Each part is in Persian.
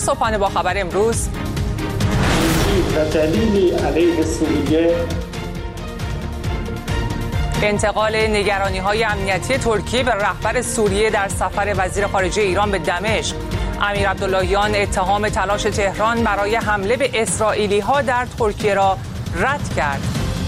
صبحانه با خبر امروز. انتقال نگرانی‌های امنیتی ترکیه به رهبر سوریه در سفر وزیر خارجه ایران به دمشق. امیر عبداللهیان اتهام تلاش تهران برای حمله به اسرائیلی‌ها در ترکیه را رد کرد.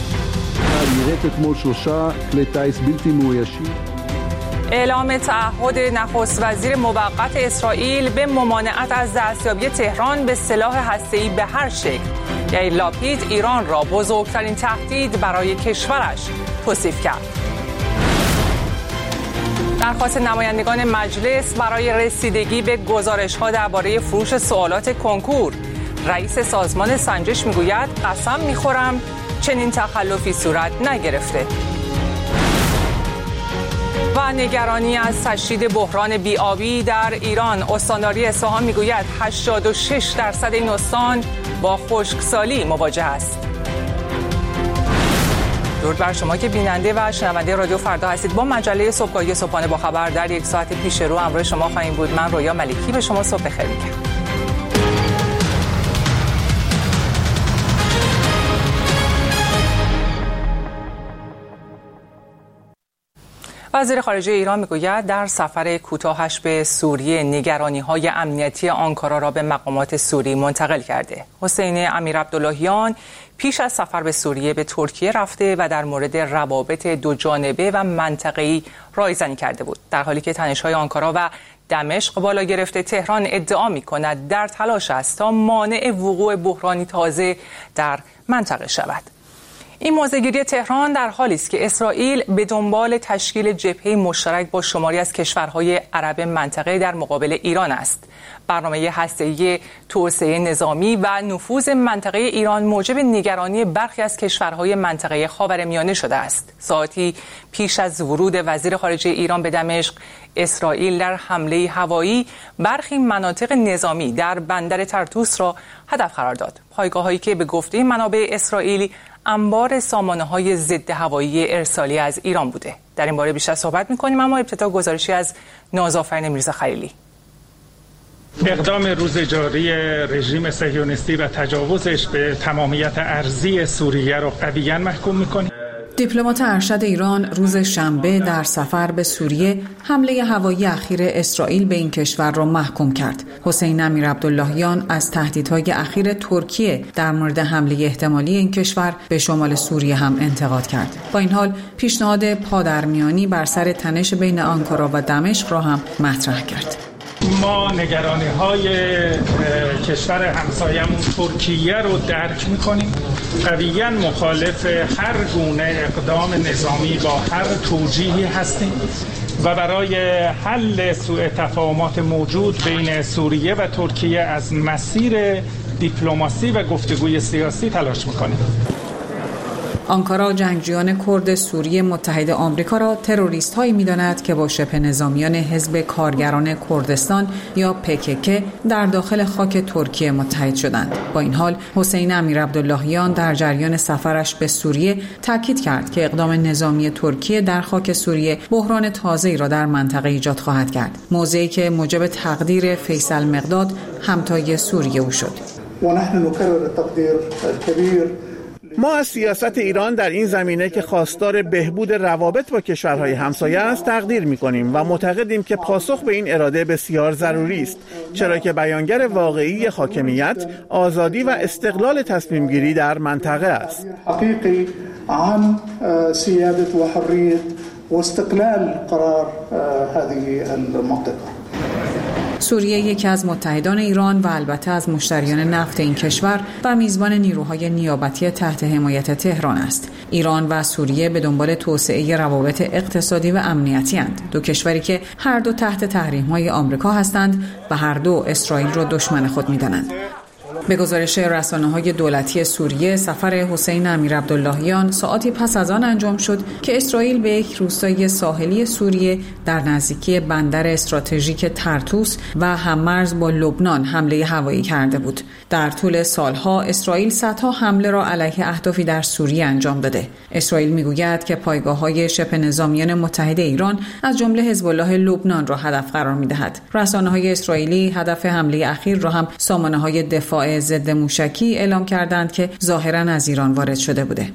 اعلام تعهد نخست وزیر موقت اسرائیل به ممانعت از دستیابی تهران به سلاح هسته‌ای به هر شکل. یائیر لاپید ایران را بزرگترین تهدید برای کشورش توصیف کرد. درخواست نمایندگان مجلس برای رسیدگی به گزارش‌ها درباره فروش سوالات کنکور. رئیس سازمان سنجش میگوید قسم میخورم چنین تخلفی صورت نگرفته. و نگرانی از تشدید بحران بی‌آبی در ایران. استانداری اصفهان میگوید 86% این استان با خشکسالی مواجه است. درود بر شما که بیننده و شنونده رادیو فردا هستید. با مجله صبحگاهی صبحانه با خبر در یک ساعت پیش رو همراه شما خواهیم بود. من رویا ملکی به شما صبح بخیر میگم. وزیر خارجه ایران میگوید در سفر کوتاهش به سوریه نگرانی‌های امنیتی آنکارا را به مقامات سوری منتقل کرده. حسین امیر عبداللهیان پیش از سفر به سوریه به ترکیه رفته و در مورد روابط دو جانبه و منطقه‌ای رایزنی کرده بود. در حالی که تنش‌های آنکارا و دمشق بالا گرفته، تهران ادعا می‌کند در تلاش است تا مانع وقوع بحرانی تازه در منطقه شود. این موضع‌گیری تهران در حالی است که اسرائیل به دنبال تشکیل جبهه مشترک با شماری از کشورهای عرب منطقه در مقابل ایران است. برنامه هسته‌ای توسعه نظامی و نفوذ منطقه ایران موجب نگرانی برخی از کشورهای منطقه خاورمیانه شده است. ساعتی پیش از ورود وزیر خارجه ایران به دمشق، اسرائیل در حمله هوایی برخی مناطق نظامی در بندر طرطوس را هدف قرار داد. پایگاه‌هایی که به گفته منابع اسرائیلی انبار سامانه‌های ضد هوایی ارسالی از ایران بوده. در این باره بیشتر صحبت می‌کنیم، اما ابتدا گزارشی از نازآفرین میرزا خلیلی. اقدام روز جاری رژیم صهیونیستی و تجاوزش به تمامیت ارضی سوریه را قویاً محکوم می‌کنیم. دیپلمات ارشد ایران روز شنبه در سفر به سوریه حمله هوایی اخیر اسرائیل به این کشور را محکوم کرد. حسین امیر عبداللهیان از تهدیدهای اخیر ترکیه در مورد حمله احتمالی این کشور به شمال سوریه هم انتقاد کرد. با این حال پیشنهاد پادرمیانی بر سر تنش بین آنکارا و دمشق را هم مطرح کرد. ما نگرانی‌های کشور همسایه‌مون ترکیه رو درک می‌کنیم. قویاً مخالف هر گونه اقدام نظامی با هر توجیهی هستیم و برای حل سوء تفاهمات موجود بین سوریه و ترکیه از مسیر دیپلماسی و گفتگوی سیاسی تلاش می‌کنیم. آنکارا جنگجویان کرد سوریه متحد آمریکا را تروریست‌هایی می‌داند که با شبه نظامیان حزب کارگران کردستان یا PKK در داخل خاک ترکیه متحد شدند. با این حال حسین امیر عبداللهیان در جریان سفرش به سوریه تاکید کرد که اقدام نظامی ترکیه در خاک سوریه بحران تازه‌ای را در منطقه ایجاد خواهد کرد. موضعی که موجب تقدیر فیصل مقداد همتای سوریه او شد. ما از سیاست ایران در این زمینه که خواستار بهبود روابط با کشورهای همسایه است تقدیر می‌کنیم و معتقدیم که پاسخ به این اراده بسیار ضروری است، چرا که بیانگر واقعی حاکمیت، آزادی و استقلال تصمیم گیری در منطقه است. حقیقی عن سیادت و حریت و استقلال قرار هذه المنطقه. سوریه یکی از متحدان ایران و البته از مشتریان نفت این کشور و میزبان نیروهای نیابتی تحت حمایت تهران است. ایران و سوریه به دنبال توسعه روابط اقتصادی و امنیتی اند. دو کشوری که هر دو تحت تحریم‌های آمریکا هستند و هر دو اسرائیل را دشمن خود می‌دانند. به گزارش رسانه‌های دولتی سوریه، سفر حسین امیرعبداللهیان ساعاتی پس از آن انجام شد که اسرائیل به یک روستای ساحلی سوریه در نزدیکی بندر استراتژیک طرطوس و هممرز با لبنان حمله هوایی کرده بود. در طول سالها اسرائیل صدها حمله را علیه اهدافی در سوریه انجام داده. اسرائیل میگوید که پایگاه‌های شبه نظامیان متحد ایران از جمله حزب الله لبنان را هدف قرار می‌دهد. رسانه‌های اسرائیلی هدف حمله اخیر را هم سامانه‌های دفاع ضد موشکی اعلام کردند که ظاهراً از ایران وارد شده بوده.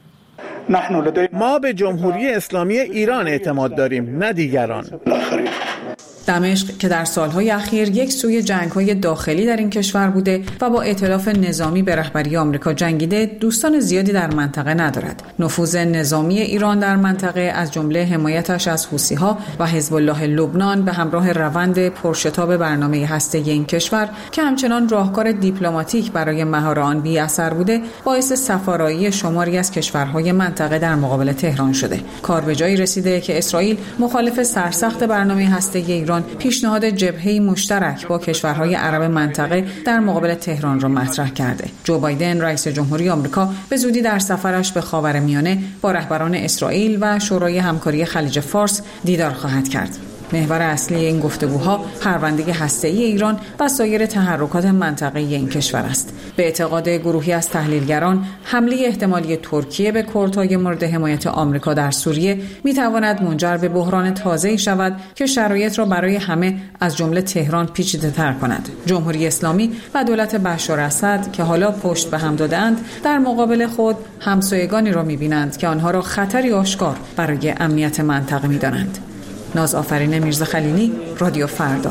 ما به جمهوری اسلامی ایران اعتماد داریم، نه دیگران. دمشق که در سالهای اخیر یک سوی جنگ‌های داخلی در این کشور بوده و با ائتلاف نظامی به رهبری آمریکا جنگیده، دوستان زیادی در منطقه ندارد. نفوذ نظامی ایران در منطقه از جمله حمایتش از حوثی‌ها و حزب الله لبنان به همراه روند پرشتاب برنامه هسته‌ای این کشور که همچنان راهکار دیپلماتیک برای مهار آن بی اثر بوده، باعث سفارایی شماری از کشورهای منطقه در مقابل تهران شده. کار به جایی رسیده که اسرائیل مخالف سرسخت برنامه هسته‌ای ایران پیشنهاد جبهه‌ای مشترک با کشورهای عرب منطقه در مقابل تهران را مطرح کرده. جو بایدن رئیس جمهوری آمریکا به زودی در سفرش به خاورمیانه با رهبران اسرائیل و شورای همکاری خلیج فارس دیدار خواهد کرد. محور اصلی این گفتگوها پرونده هسته‌ای ایران و سایر تحرکات منطقه‌ای این کشور است. به اعتقاد گروهی از تحلیلگران، حمله احتمالی ترکیه به کردهای مورد حمایت آمریکا در سوریه می‌تواند منجر به بحران تازه‌ای شود که شرایط را برای همه از جمله تهران پیچیده‌تر کند. جمهوری اسلامی و دولت بشار اسد که حالا پشت به هم داده‌اند، در مقابل خود همسایگانی را می‌بینند که آنها را خطری آشکار برای امنیت منطقه می‌دانند. نازآفرین میرزاخلیلی، رادیو فردا.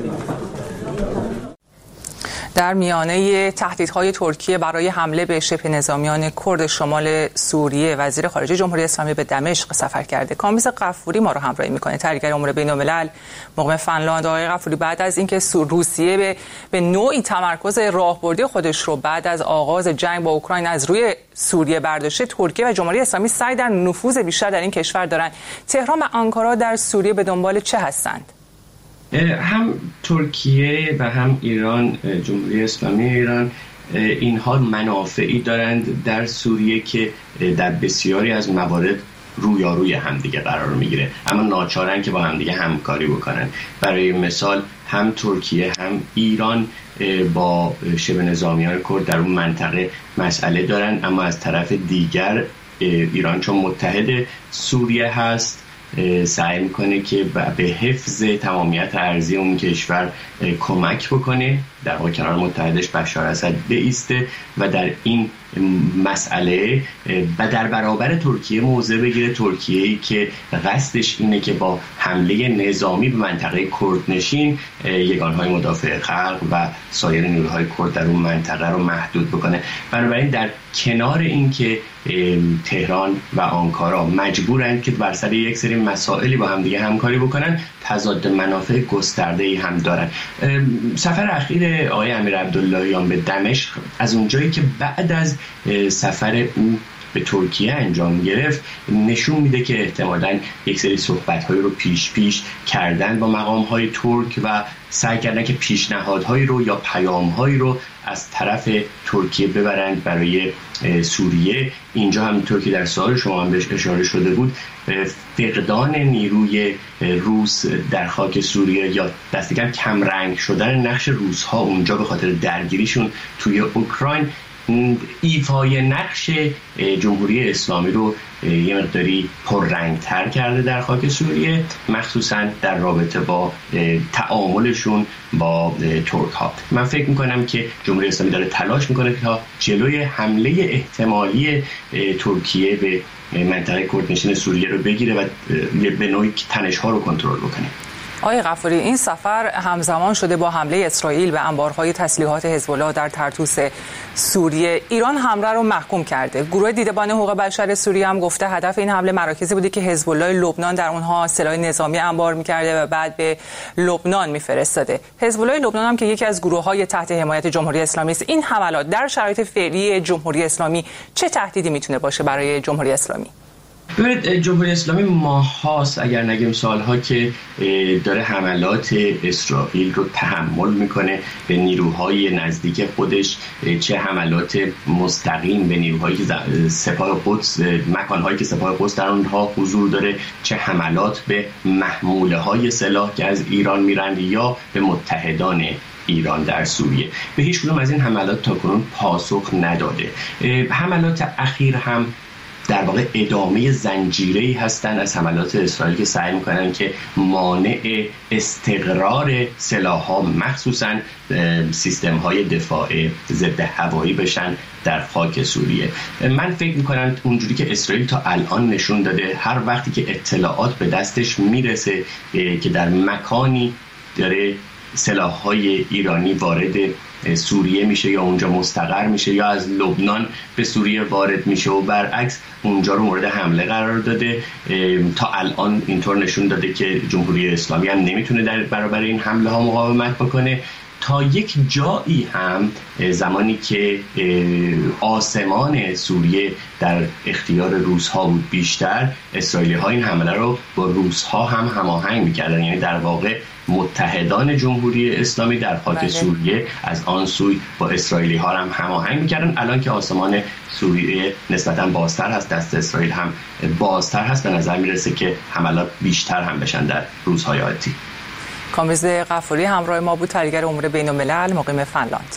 در میانه تهدیدهای ترکیه برای حمله به شبه نظامیان کرد شمال سوریه، وزیر خارجه جمهوری اسلامی به دمشق سفر کرده. کامبیز غفوری ما رو همراهی میکنه، تحلیلگر امور بین‌الملل مقیم فنلاند. آقای غفوری، بعد از اینکه روسیه به نوعی تمرکز راهبردی خودش رو بعد از آغاز جنگ با اوکراین از روی سوریه برداشته، ترکیه و جمهوری اسلامی سعی در نفوذ بیشتر در این کشور دارن. تهران و آنکارا در سوریه به دنبال چه هستند؟ هم ترکیه و هم ایران، جمهوری اسلامی ایران، اینها منافعی دارند در سوریه که در بسیاری از موارد رویاروی همدیگه قرار میگیره، اما ناچارن که با همدیگه همکاری بکنن. برای مثال هم ترکیه هم ایران با شبه نظامیان کرد در اون منطقه مسئله دارن، اما از طرف دیگر ایران چون متحد سوریه هست سعی میکنه که به حفظ تمامیت ارضی اون کشور کمک بکنه، در واقع کنار متحدش بشار اسد بایسته و در این مسئله و در برابر ترکیه موضع بگیره. ترکیه‌ای که قصدش اینه که با حمله نظامی به منطقه کردنشین یگانهای مدافع خلق و سایر نیروهای کرد در اون منطقه رو محدود بکنه. بنابراین در کنار این که تهران و آنکارا مجبورند که بر سر یک سری مسائلی با هم دیگه همکاری بکنن، تضاد منافع گسترده‌ای هم دارن. سفر اخیر آقای امیرعبداللهیان به دمشق از اونجایی که بعد از سفر او به ترکیه انجام گرفت نشون میده که احتمالاً یک سری صحبت‌هایی رو پیش کردن با مقام‌های ترک و سعی کردن که پیشنهادهایی رو یا پیام‌هایی رو از طرف ترکیه ببرند برای سوریه. اینجا همونطور که در سوال شما هم بهش اشاره شده بود، فقدان نیروی روس در خاک سوریه یا دست کم رنگ شدن نقش روس‌ها اونجا به خاطر درگیریشون توی اوکراین، ایفای نقش جمهوری اسلامی رو یه مقداری پررنگ‌تر کرده در خاک سوریه، مخصوصا در رابطه با تعاملشون با ترک ها. من فکر میکنم که جمهوری اسلامی داره تلاش میکنه تا جلوی حمله احتمالی ترکیه به منطقه کردنشین سوریه رو بگیره و به نوعی تنش ها رو کنترل بکنه. آقای غفوری، این سفر همزمان شده با حمله اسرائیل به انبارهای تسلیحات حزب الله در طرطوس سوریه. ایران حمله رو محکوم کرده. گروه دیدبان حقوق بشر سوریه هم گفته هدف این حمله مراکزی بوده که حزب الله لبنان در اونها سلاح نظامی انبار می‌کرده و بعد به لبنان می‌فرستاده. حزب الله لبنان هم که یکی از گروه‌های تحت حمایت جمهوری اسلامی است. این حملات در شرایط فعلی جمهوری اسلامی چه تهدیدی میتونه باشه برای جمهوری اسلامی؟ ببینید جمهوری اسلامی ماهاست اگر نگیم سالها که داره حملات اسرائیل رو تحمل میکنه به نیروهای نزدیک خودش، چه حملات مستقیم به نیروهای سپاه قدس، مکانهایی که سپاه قدس در اونها حضور داره، چه حملات به محموله های سلاح که از ایران میرند یا به متحدان ایران در سوریه. به هیچ کدوم از این حملات تاکنون پاسخ نداده. حملات اخیر هم در واقع ادامه زنجیره‌ای هستند از حملات اسرائیل که سعی می‌کنن که مانع استقرار سلاح‌ها مخصوصاً سیستم‌های دفاع ضد هوایی بشن در خاک سوریه. من فکر می‌کنم اونجوری که اسرائیل تا الان نشون داده هر وقتی که اطلاعات به دستش میرسه که در مکانی داره سلاح‌های ایرانی وارد سوریه میشه یا اونجا مستقر میشه یا از لبنان به سوریه وارد میشه و برعکس اونجا رو مورد حمله قرار داده. تا الان اینطور نشون داده که جمهوری اسلامی هم نمیتونه در برابر این حمله ها مقاومت بکنه. تا یک جایی هم زمانی که آسمان سوریه در اختیار روس‌ها بود بیشتر، اسرائیلی‌ها این حمله رو با روس‌ها هم هماهنگ می‌کردن، یعنی در واقع متحدان جمهوری اسلامی در خاک سوریه از آن سوی با اسرائیلی‌ها هم هماهنگ می‌کردن. الان که آسمان سوریه نسبتاً بازتر هست، دست اسرائیل هم بازتر هست، به نظر می‌رسه که حملات بیشتر هم بشن در روزهای آتی. کامبیز غفوری همراه ما بود، تحلیلگر امور بین‌الملل مقیم فنلاند.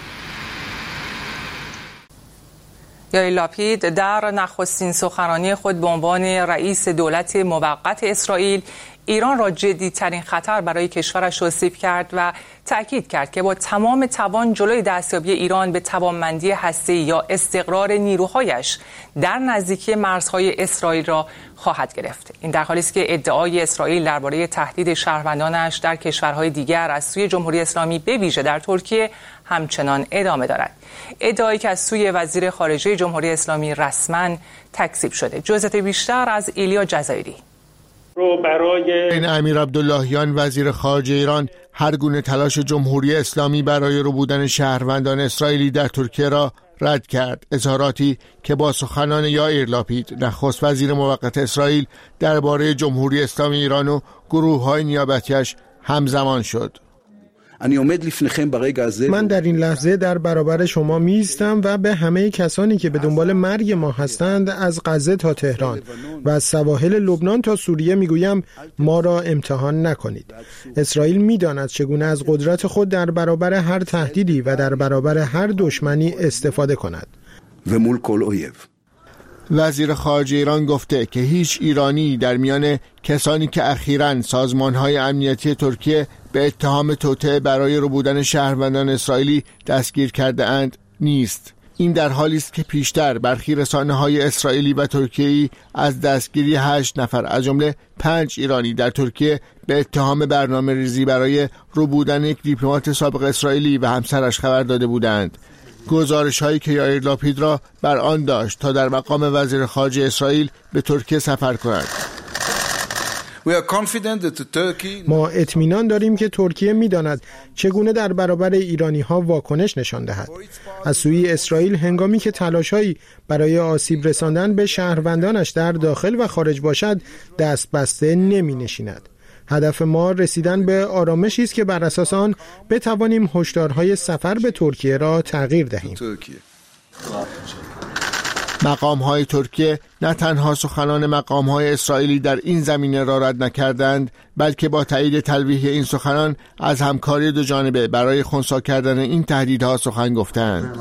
یائیر لاپید در نخستین سخنرانی خود به عنوان رئیس دولت موقت اسرائیل ایران را جدی‌ترین خطر برای کشورش توصیف کرد و تأکید کرد که با تمام توان جلوی دستیابی ایران به توانمندی هسته‌ای یا استقرار نیروهایش در نزدیکی مرزهای اسرائیل را خواهد گرفت. این در حالی است که ادعای اسرائیل درباره تهدید شهروندانش در کشورهای دیگر از سوی جمهوری اسلامی به ویژه در ترکیه همچنان ادامه دارد. ادعایی که از سوی وزیر خارجه جمهوری اسلامی رسما تکذیب شده. جزئیات بیشتر از ایلیا جزایری. این امیر عبداللهیان وزیر خارجه ایران هر گونه تلاش جمهوری اسلامی برای ربودن شهروندان اسرائیلی در ترکیه را رد کرد. اظهاراتی که با سخنان یائیر لاپید نخست وزیر موقت اسرائیل درباره جمهوری اسلامی ایران و گروه‌های نیابتیش همزمان شد. من در این لحظه در برابر شما می‌ایستم و به همه کسانی که به دنبال مرگ ما هستند از غزه تا تهران و از سواحل لبنان تا سوریه میگویم ما را امتحان نکنید. اسرائیل می‌داند چگونه از قدرت خود در برابر هر تهدیدی و در برابر هر دشمنی استفاده کند. وزیر خارجه ایران گفته که هیچ ایرانی در میان کسانی که اخیراً سازمان‌های امنیتی ترکیه به اتهام توطئه برای ربودن شهروندان اسرائیلی دستگیر کرده اند نیست. این در حالی است که پیشتر برخی رسانه‌های اسرائیلی و ترکیه‌ای از دستگیری 8 نفر از جمله 5 ایرانی در ترکیه به اتهام برنامه‌ریزی برای ربودن یک دیپلمات سابق اسرائیلی و همسرش خبر داده بودند. گزارش‌هایی که یائیر لاپید را بر آن داشت تا در مقام وزیر خارجه اسرائیل به ترکیه سفر کند. ما اطمینان داریم که ترکیه می‌داند چگونه در برابر ایرانی‌ها واکنش نشان دهد. از سوی اسرائیل هنگامی که تلاش‌هایی برای آسیب رساندن به شهروندانش در داخل و خارج باشد دست بسته نمی‌نشیند. هدف ما رسیدن به آرامشی است که بر اساس آن بتوانیم هشدارهای سفر به ترکیه را تغییر دهیم. مقام‌های ترکیه نه تنها سخنان مقام‌های اسرائیلی در این زمینه را رد نکردند، بلکه با تایید تلویح این سخنان از همکاری دو جانبه برای خنثی کردن این تهدیدها سخن گفتند.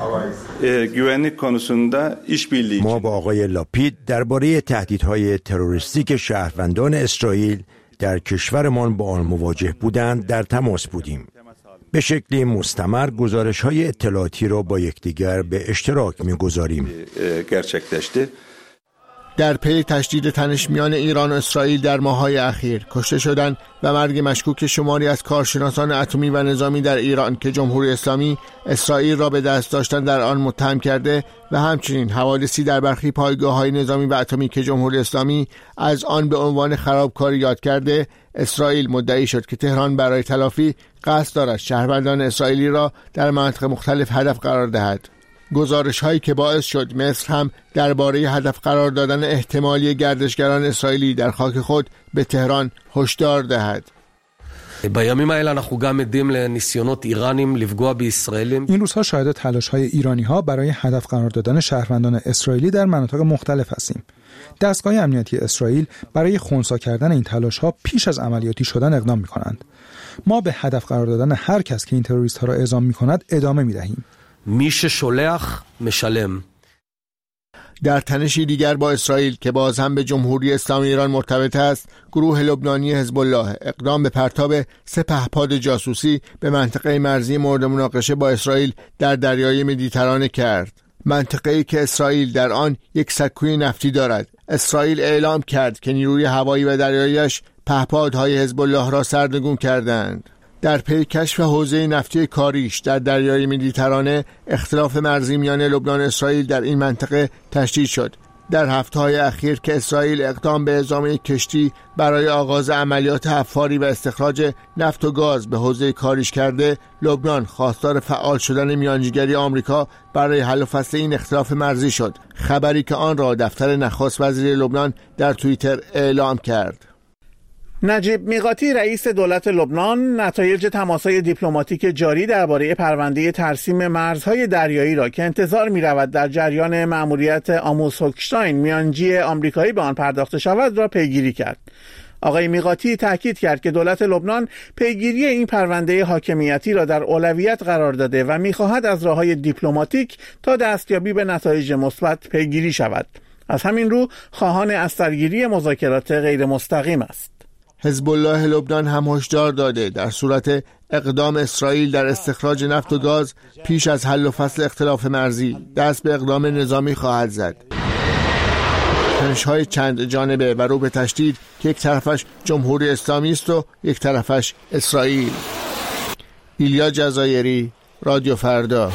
ما با آقای لاپید درباره تهدیدهای تروریستی شهروندان اسرائیل در کشورمان با آن مواجه بودند در تماس بودیم. به شکلی مستمر گزارش‌های اطلاعاتی را با یکدیگر به اشتراک می‌گذاریم. در پی تشدید تنش میان ایران و اسرائیل در ماه‌های اخیر کشته شدند و مرگ مشکوک شماری از کارشناسان اتمی و نظامی در ایران که جمهوری اسلامی اسرائیل را به دست داشتن در آن متهم کرده و همچنین حوادثی در برخی پایگاه‌های نظامی و اتمی که جمهوری اسلامی از آن به عنوان خرابکاری یاد کرده، اسرائیل مدعی شد که تهران برای تلافی قصد دارد شهروندان اسرائیلی را در مناطق مختلف هدف قرار دهد. گزارش هایی که باعث شد مصر هم درباره هدف قرار دادن احتمالی گردشگران اسرائیلی در خاک خود به تهران هشدار دهد. این روزها شاهد تلاش‌های ایرانی‌ها برای هدف قرار دادن شهروندان اسرائیلی در مناطق مختلف هستیم. دستگاه امنیتی اسرائیل برای خنثی کردن این تلاش‌ها پیش از عملیاتی شدن اقدام می‌کنند. ما به هدف قرار دادن هر کس که این تروریست‌ها را اعزام می‌کند ادامه می‌دهیم. میشه شولخ مشلم. در تنشی دیگر با اسرائیل که باز هم به جمهوری اسلامی ایران مرتبط است، گروه لبنانی حزب الله اقدام به پرتاب 3 پهپاد جاسوسی به منطقه مرزی مورد مناقشه با اسرائیل در دریای مدیترانه کرد. منطقه‌ای که اسرائیل در آن یک سکوی نفتی دارد. اسرائیل اعلام کرد که نیروی هوایی و دریایی‌اش پهپادهای حزب الله را سرنگون کردند. در پی کشف حوزه نفتی کاریش در دریای مدیترانه، اختلاف مرزی میان لبنان و اسرائیل در این منطقه تشدید شد. در هفته‌های اخیر که اسرائیل اقدام به اعزام یک کشتی برای آغاز عملیات حفاری و استخراج نفت و گاز به حوزه کاریش کرده، لبنان خواستار فعال شدن میانجیگری آمریکا برای حل و فصل این اختلاف مرزی شد. خبری که آن را دفتر نخست وزیر لبنان در توییتر اعلام کرد. نجیب میقاتی رئیس دولت لبنان نتایج تماس‌های دیپلماتیک جاری درباره پرونده ترسیم مرزهای دریایی را که انتظار می‌رود در جریان مأموریت آموس هوکشتاین میانجی آمریکایی به آن پرداخته شود را پیگیری کرد. آقای میقاتی تاکید کرد که دولت لبنان پیگیری این پرونده حاکمیتی را در اولویت قرار داده و می‌خواهد از راه‌های دیپلماتیک تا دستیابی به نتایج مثبت پیگیری شود. از همین رو خواهان از سرگیری مذاکرات غیر مستقیم است. حزب الله لبنان هم هشدار داده در صورت اقدام اسرائیل در استخراج نفت و گاز پیش از حل و فصل اختلاف مرزی دست به اقدام نظامی خواهد زد. تنش‌های چند جانبه و رو به تشدید که یک طرفش جمهوری اسلامی است و یک طرفش اسرائیل. ایلیا جزایری، رادیو فردا.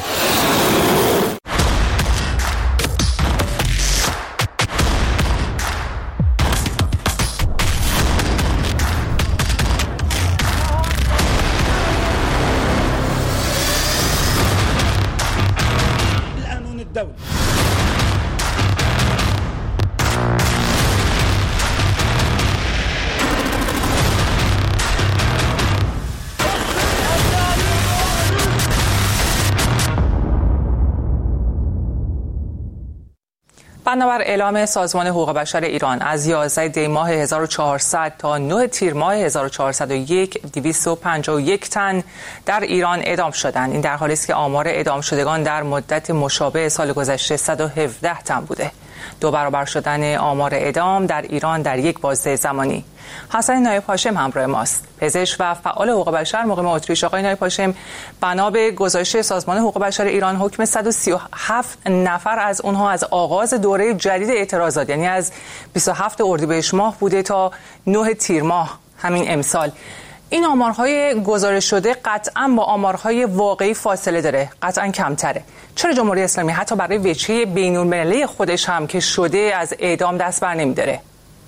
بنابر اعلام سازمان حقوق بشر ایران از 11 دی ماه 1400 تا 9 تیر ماه 1401 251 تن در ایران اعدام شدند. این در حالی است که آمار اعدام شدگان در مدت مشابه سال گذشته 117 تن بوده. 2 برابر شدن آمار اعدام در ایران در یک بازه زمانی. حسن نایب هاشم همراه ماست، پزشک و فعال حقوق بشر مقیم اتریش. آقای نایب هاشم، بنا به گزارش سازمان حقوق بشر ایران حکم 137 نفر از اونها از آغاز دوره جدید اعتراضات، یعنی از 27 اردیبهشت ماه بوده تا 9 تیر ماه همین امسال. این آمارهای گزارش شده قطعا با آمارهای واقعی فاصله داره، قطعا کمتره. چرا جمهوری اسلامی حتی برای وجهه بین‌المللی خودش هم که شده از اعدام دست بر نمی‌داره؟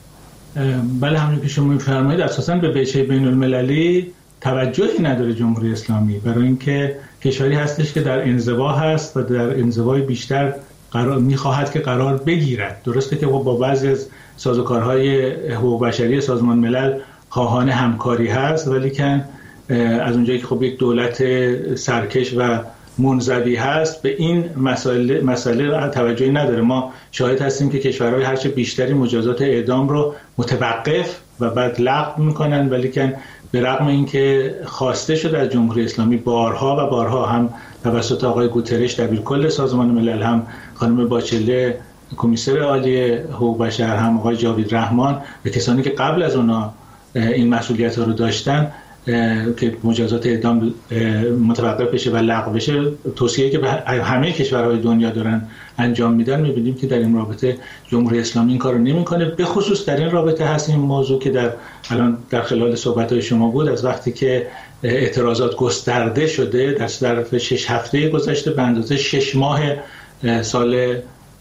بله، همونی که شما می‌فرمایید اساساً به وجهه بین‌المللی توجهی نداره جمهوری اسلامی، برای اینکه کشوری هستش که در انزوا هست و در انزوای بیشتر قرار می‌خواهد که قرار بگیرد. درسته که با بعضی از سازوکارهای حقوق بشری سازمان ملل خواهان همکاری هست، ولی که از اونجایی که خب یک دولت سرکش و منزوی هست به این مسئله توجهی نداره. ما شاهد هستیم که کشورهای هرچه بیشتری مجازات اعدام رو متوقف و بعد لغو میکنن، ولی که به رغم اینکه خواسته شده از جمهوری اسلامی بارها و بارها، هم توسط آقای گوترش دبیرکل سازمان ملل، هم خانم باچله کمیسر عالی حقوق بشر، هم آقای جاوید رحمان و کسانی که قبل از اونا این مسئولیت ها رو داشتن که مجازات اعدام متوقف بشه و لغو بشه، توصیه‌ای که به همه کشورهای دنیا دارن انجام میدن، می‌بینیم که در این رابطه جمهوری اسلامی این کارو نمی‌کنه. به خصوص در این رابطه هست این موضوع که الان در خلال صحبت‌های شما بود، از وقتی که اعتراضات گسترده شده در ظرف 6 هفته گذشته به اندازه 6 ماه سال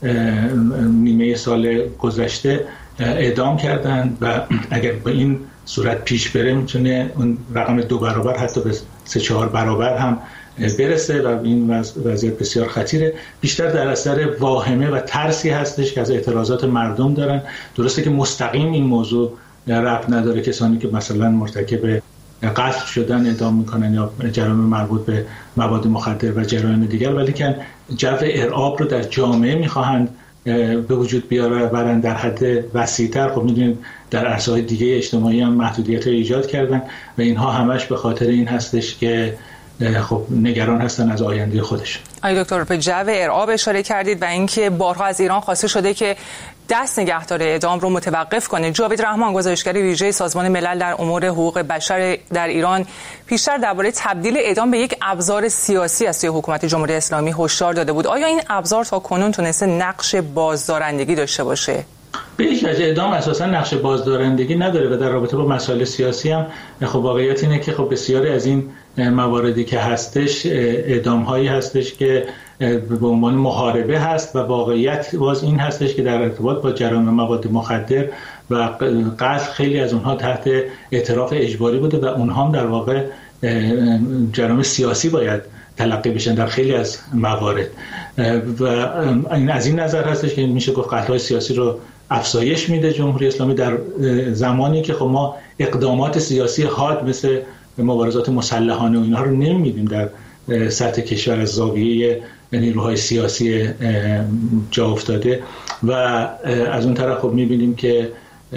نیمه سال گذشته اعدام کردند و اگر به این صورت پیش بره میتونه اون رقم 2 برابر حتی به 3-4 برابر هم برسه و این وضعیت بسیار خطیره. بیشتر در اثر واهمه و ترسی هستش که از اعتراضات مردم دارن. درسته که مستقیم این موضوع ربط نداره، کسانی که مثلا مرتکب قتل شدن اعدام میکنن یا جرایم مربوط به مواد مخدر و جرایم دیگر، ولی که جو ارعاب رو در جامعه میخواهند به وجود بیارن در حد وسیع‌تر. خب میدونید در عرصه‌های دیگه اجتماعی هم محدودیت رو ایجاد کردن و اینها همش به خاطر این هستش که خب نگران هستن از آینده خودشون. آقای دکتر، به جو ارعاب اشاره کردید و اینکه بارها از ایران خواسته شده که دست نگهدار اعدام رو متوقف کنه. جاوید رحمان، گزارشگر ویژه سازمان ملل در امور حقوق بشر در ایران، پیشتر درباره تبدیل اعدام به یک ابزار سیاسی از سوی حکومت جمهوری اسلامی هشدار داده بود. آیا این ابزار تا کنون تونسته نقش بازدارندگی داشته باشه؟ به هیچ وجه اعدام اساسا نقش بازدارندگی نداره و در رابطه با مسائل سیاسی هم خب واقعیت اینه که خب بسیاری از این مواردی که هستش اعدام هایی هستش که به عنوان محاربه هست و واقعیت باز این هستش که در ارتباط با جرایم مواد مخدر و قتل خیلی از اونها تحت اعتراف اجباری بوده و اونها هم در واقع جرایم سیاسی باید تلقی بشن در خیلی از موارد و این از این نظر هستش که میشه گفت قتل‌های سیاسی رو افزایش میده جمهوری اسلامی در زمانی که خب ما اقدامات سیاسی حاد مثل مبارزات مسلحانه و اینها رو نمی‌بینیم در سطح کشور از زاویه نیروهای سیاسی جا افتاده و از اون طرف خب می‌بینیم که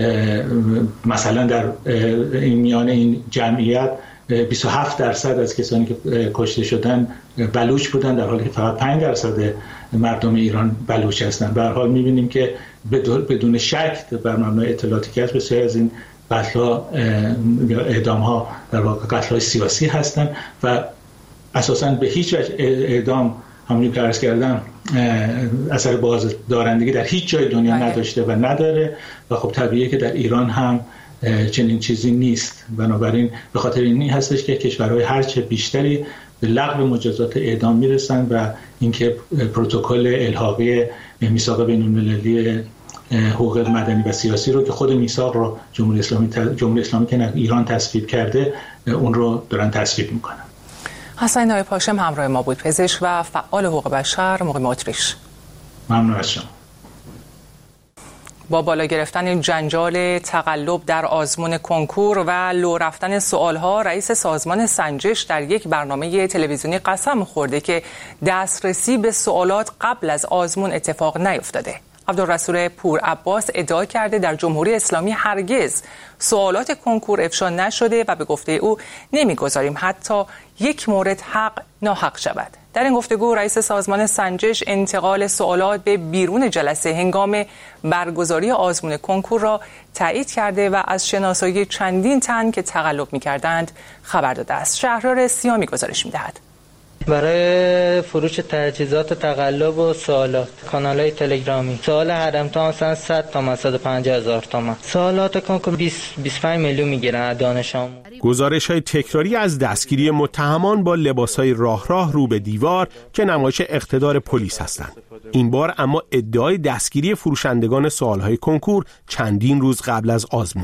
مثلا در این میان این جمعیت 27% از کسانی که کشته شدن بلوچ بودن، در حالی که فقط 5% مردم ایران بلوچ هستند. به هر حال می‌بینیم که بدون شک بر مبنای اطلاعاتی که بسیاری از این قتل‌ها یا اعدام‌ها در واقع قتل‌های سیاسی هستند و اساساً به هیچ وجه اعدام همونجور که عرض کردم اثر بازدارندگی در هیچ جای دنیا نداشته و نداره و خب طبیعیه که در ایران هم چنین چیزی نیست. بنابراین به خاطر این هستش که کشورهای هرچه بیشتری به لغو مجازات اعدام میرسن و اینکه پروتکل الحاقی میثاق بین‌المللی حقوق مدنی و سیاسی رو که خود میثاق رو جمهوری اسلامی که ایران تصویب کرده اون رو دارن تصویب میکنن. حسین نایب هاشم همراه ما بود، پزشک و فعال حقوق بشر، مقیم اتریش. ممنون از شما. با بالا گرفتن جنجال تقلب در آزمون کنکور و لو رفتن سوالها، رئیس سازمان سنجش در یک برنامه تلویزیونی قسم خورده که دسترسی به سوالات قبل از آزمون اتفاق نیفتاده. عبدالرسول پورعباس ادعا کرده در جمهوری اسلامی هرگز سوالات کنکور افشا نشده و به گفته او نمیگذاریم حتی یک مورد حق ناحق شود. در این گفتگو رئیس سازمان سنجش انتقال سوالات به بیرون جلسه هنگام برگزاری آزمون کنکور را تایید کرده و از شناسایی چندین تن که تقلب می‌کردند خبر داده است. شهریار سیامی گزارش می‌دهد. برای فروش تجهیزات تقلب و سوالات کانال‌های تلگرامی سوال حرم‌تا مثلا 100 تا 150,000 تومان، سوالات کنکور 25 میلیون میگیرن دانش آموز. گزارش‌های تکراری از دستگیری متهمان با لباس‌های راه رو به دیوار که نمایش اقتدار پلیس هستند. این بار اما ادعای دستگیری فروشندگان سوال‌های کنکور چندین روز قبل از آزمون.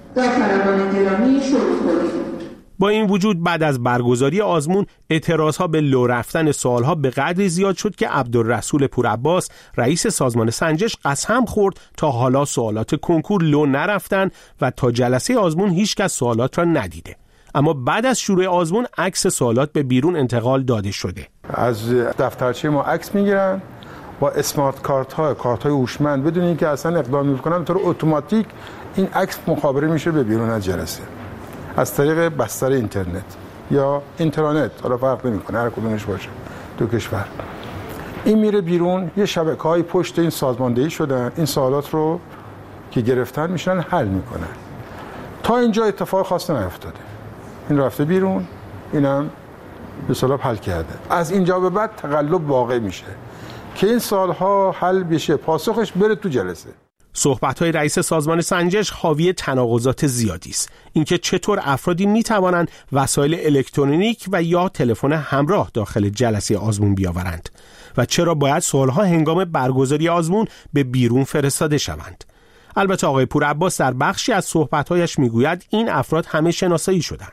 با این وجود بعد از برگزاری آزمون اعتراضها به لو رفتن سوالها به قدری زیاد شد که عبدالرسول پورعباس رئیس سازمان سنجش قسم خورد تا حالا سوالات کنکور لو نرفتن و تا جلسه آزمون هیچ کس سوالات را ندیده. اما بعد از شروع آزمون عکس سوالات به بیرون انتقال داده شده. از دفترچه ما عکس میگیرن با اسمارت کارت های هوشمند بدون اینکه اصلا اقدام میکنن، به طور اتوماتیک این عکس مخابره میشه به بیرون از جلسه از طریق بستر اینترنت یا اینترنت، حالا فرق نمیکنه هر کدومش باشه دو کشور. این میره بیرون، یه شبکه‌های پشت این سازماندهی شدن، این سوالات رو که گرفتن میشن حل میکنن. تا اینجا اتفاق خاصی نیفتاده. این رفته بیرون، اینم به اصطلاح حل کرده. از اینجا به بعد تقلب واقع میشه که این سوالها حل بشه، پاسخش بره تو جلسه. صحبت‌های رئیس سازمان سنجش حاوی تناقضات زیادی است. اینکه چطور افرادی می‌توانند وسایل الکترونیک و یا تلفن همراه داخل جلسه آزمون بیاورند و چرا باید سوال‌ها هنگام برگزاری آزمون به بیرون فرستاده شوند. البته آقای پورعباس در بخشی از صحبت‌هایش می‌گوید این افراد همه شناسایی شدند.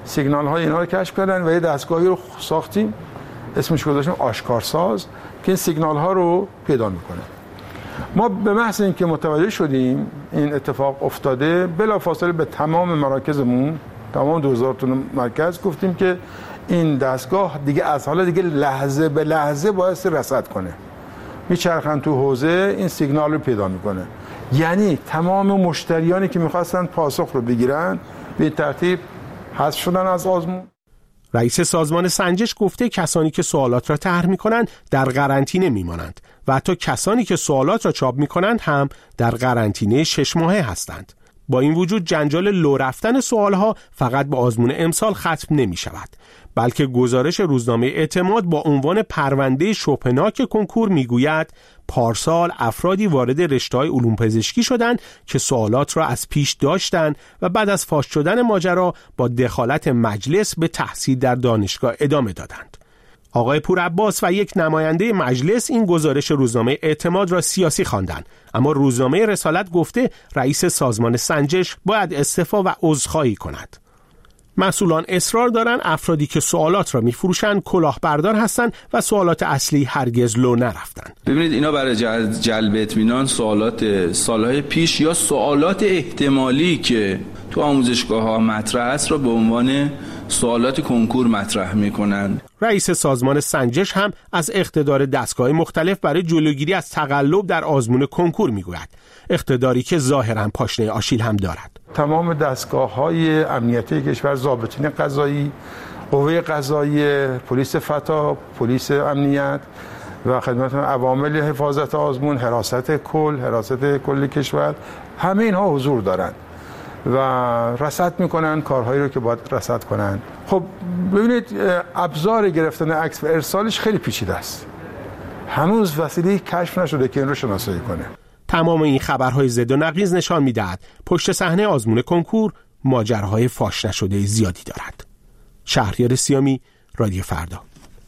سیگنال های اینا رو کشف کردن و یه دستگاهی رو ساختیم، اسمش گذاشتیم آشکارساز، که این سیگنال ها رو پیدا میکنه. ما به محض اینکه متوجه شدیم این اتفاق افتاده، بلافاصله به تمام مراکزمون، تمام 2000 تا مرکز گفتیم که این دستگاه دیگه از حالا دیگه لحظه به لحظه باید رصد کنه، میچرخن تو حوزه، این سیگنال رو پیدا میکنه. یعنی تمام مشتریانی که میخواستن پاسخ رو بگیرن به ترتیب حذف شدن از آزمون. رئیس سازمان سنجش گفته کسانی که سوالات را طرح می‌کنند در قرنطینه می‌مانند و حتی کسانی که سوالات را چاپ می‌کنند هم در قرنطینه 6 ماهه هستند. با این وجود جنجال لو رفتن سوالها فقط با آزمون امسال ختم نمی‌شود، بلکه گزارش روزنامه اعتماد با عنوان پرونده شبهناک کنکور میگوید پارسال افرادی وارد رشته‌های علوم پزشکی شدند که سوالات را از پیش داشتند و بعد از فاش شدن ماجرا با دخالت مجلس به تحصیل در دانشگاه ادامه دادند. آقای پورعباس و یک نماینده مجلس این گزارش روزنامه اعتماد را سیاسی خواندند، اما روزنامه رسالت گفته رئیس سازمان سنجش باید استعفا و عذرخواهی کند. مسئولان اصرار دارند افرادی که سوالات را میفروشند کلاهبردار هستند و سوالات اصلی هرگز لو نرفتند. ببینید اینا برای جلب اطمینان سوالات سالهای پیش یا سوالات احتمالی که تو آموزشگاه‌ها مطرح است را به عنوان سوالات کنکور مطرح می‌کنند. رئیس سازمان سنجش هم از اقتدار دستگاه مختلف برای جلوگیری از تقلب در آزمون کنکور میگوید، اقتداری که ظاهراً پاشنه آشیل هم دارد. تمام دستگاه‌های امنیتی کشور، ضابطین قضایی، قوه قضایی، پلیس فتا، پلیس امنیت و خدمت عوامل حفاظت آزمون، حراست کل کشور، همه اینها حضور دارند و رصد میکنن کارهایی رو که باید رصد کنن. خب ببینید ابزار گرفتن عکس و ارسالش خیلی پیچیده است، هنوز وسیله کشف نشده که این رو شناسایی کنه. تمام این خبرهای زد و نقیض نشان میدهد پشت صحنه آزمون کنکور ماجراهای فاش نشده زیادی دارد. شهریار سیامی، رادیو فردا.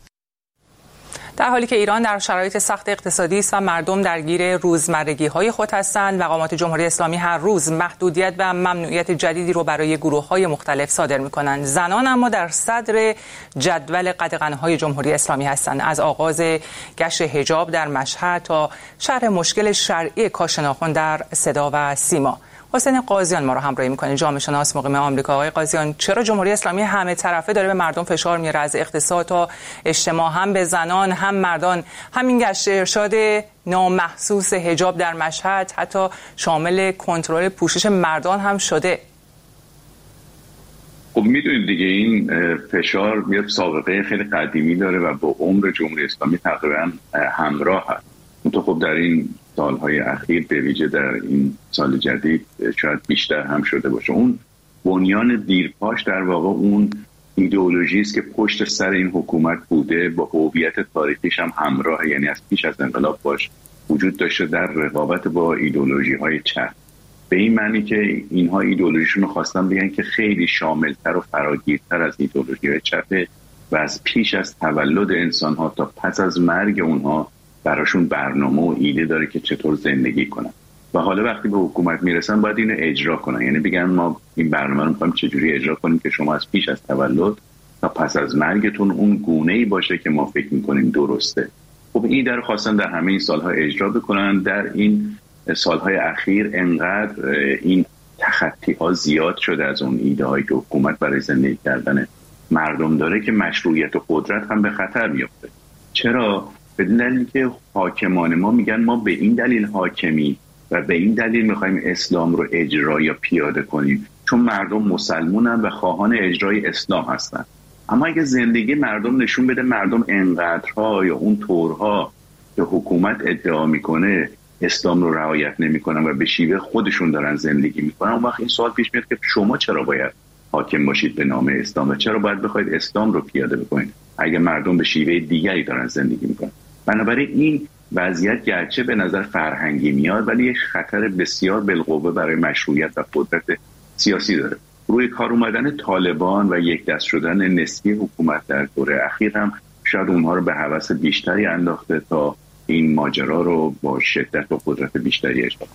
در حالی که ایران در شرایط سخت اقتصادی است و مردم درگیر روزمرگی‌های خود هستند، مقامات جمهوری اسلامی هر روز محدودیت و ممنوعیت جدیدی رو برای گروه‌های مختلف صادر می‌کنند. زنان اما در صدر جدول قدغن‌های جمهوری اسلامی هستند، از آغاز گشت حجاب در مشهد تا شرح مشکل شرعی کاش ناخن در صدا و سیما. حسین قاضیان ما رو همراهی می‌کنه، جامعه شناس مقیم آمریکا. آقای قاضیان، چرا جمهوری اسلامی همه طرفه داره به مردم فشار میاره، از اقتصاد تا اجتماع، هم به زنان هم مردان؟ همین گشت ارشاد نامحسوس حجاب در مشهد حتی شامل کنترل پوشش مردان هم شده. خب میدونید دیگه این فشار میاد سابقه خیلی قدیمی داره و با عمر جمهوری اسلامی تقریبا همراه هست. تو خب در این سالهای اخیر به ویژه در این سال جدید شاید بیشتر هم شده باشه. اون بنیان دیرپاش در واقع اون ایدئولوژی است که پشت سر این حکومت بوده، با هویت تاریخیش هم همراه، یعنی از پیش از انقلاب باش وجود داشته در رقابت با ایدئولوژی‌های چپ. به این معنی که اینها ایدئولوژیشون رو خواستن بگن که خیلی شاملتر و فراگیرتر از ایدئولوژی‌های چپه و از پیش از تولد انسان‌ها تا پس از مرگ اونها براشون برنامه و ایده داره که چطور زندگی کنن و حالا وقتی به حکومت میرسن باید اینو اجرا کنن، یعنی بگن ما این برنامه رو می‌خوایم چجوری اجرا کنیم که شما از پیش از تولد تا پس از مرگتون اون گونه‌ای باشه که ما فکر می‌کنیم درسته. خب این در خواستن در همه این سال‌ها اجرا بکنن. در این سال‌های اخیر انقدر این تخطی‌ها زیاد شده از اون ایده‌هایی که حکومت برای زندگی کردن مردم داره که مشروعیت و قدرت هم به خطر میفته. چرا؟ به دلیلی که حاکمان ما میگن ما به این دلیل حاکمی و به این دلیل میخوایم اسلام رو اجرا یا پیاده کنیم چون مردم مسلمونن و خواهان اجرای اسلام هستن. اما اگه زندگی مردم نشون بده مردم انقدرها یا اون طورها که حکومت ادعا میکنه اسلام رو رعایت نمیکنن و به شیوه خودشون دارن زندگی میکنن، اون وقت این سوال پیش میاد که شما چرا باید حاکم باشید به نام اسلام و چرا باید بخواید اسلام رو پیاده بکنید اگه مردم به شیوه دیگری دارن زندگی میکنن؟ بنابراین این وضعیت گرچه به نظر فرهنگی میاد ولی یک خطر بسیار بالقوه برای مشروعیت و قدرت سیاسی داره. روی کار اومدن طالبان و یک دست شدن نسبی حکومت در دوره اخیر هم شاید اونها رو به هوس بیشتری انداخته تا این ماجرا رو با شدت و قدرت بیشتری اجرا کنند.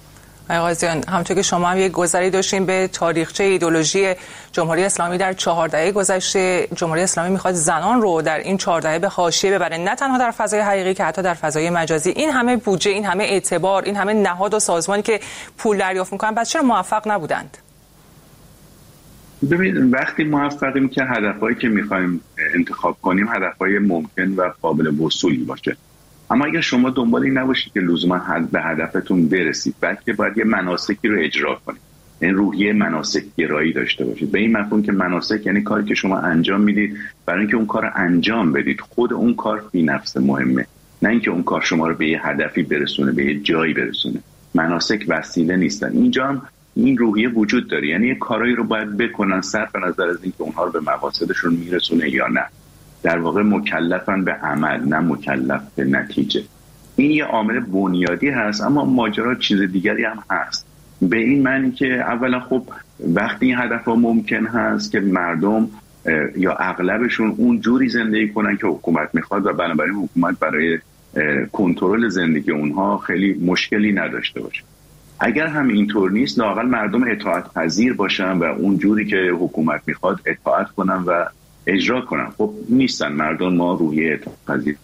قاضیان، همونطور که شما هم یک گذری داشتیم به تاریخچه ایدئولوژی جمهوری اسلامی در 4 دهه گذشته، جمهوری اسلامی میخواد زنان رو در این 4 دهه به حاشیه ببره، نه تنها در فضای حقیقی که حتی در فضای مجازی. این همه بودجه، این همه اعتبار، این همه نهاد و سازمانی که پول دریافت میکنن، پس چرا موفق نبودند؟ ببینید، وقتی موفقیم که هدفهایی که میخوایم انتخاب کنیم هدفهای ممکن و قابل وصولی باشه. اما اگر شما دنبال این نباشید که لزوما به هدفتون برسید، بلکه باید یه مناسکی رو اجرا کنید، این روحیه مناسک گرایی داشته باشید. به این مفهوم که مناسک یعنی کاری که شما انجام میدید برای اینکه اون کار رو انجام بدید. خود اون کار فی نفس مهمه، نه اینکه اون کار شما رو به یه هدفی برسونه، به یه جایی برسونه. مناسک وسیله نیستن. اینجا هم این روحیه وجود داره، یعنی یه کارایی رو باید بکنن صرف نظر از اینکه اونها رو به مقاصدشون میرسونه یا نه. در واقع مکلفن به عمل، نه مکلف به نتیجه. این یه عامل بنیادی هست، اما ماجرا چیز دیگری هم هست. به این معنی که اولا خب وقتی این هدفها ممکن هست که مردم یا اغلبشون اون جوری زندگی کنن که حکومت میخواد و بنابراین حکومت برای کنترل زندگی اونها خیلی مشکلی نداشته باشه. اگر هم اینطور نیست، لااقل مردم اطاعت پذیر باشن و اون جوری که حکومت میخواد اطاعت کنن و اجرا کنن. خب نیستن مردم ما روحیه اطاعت پذیر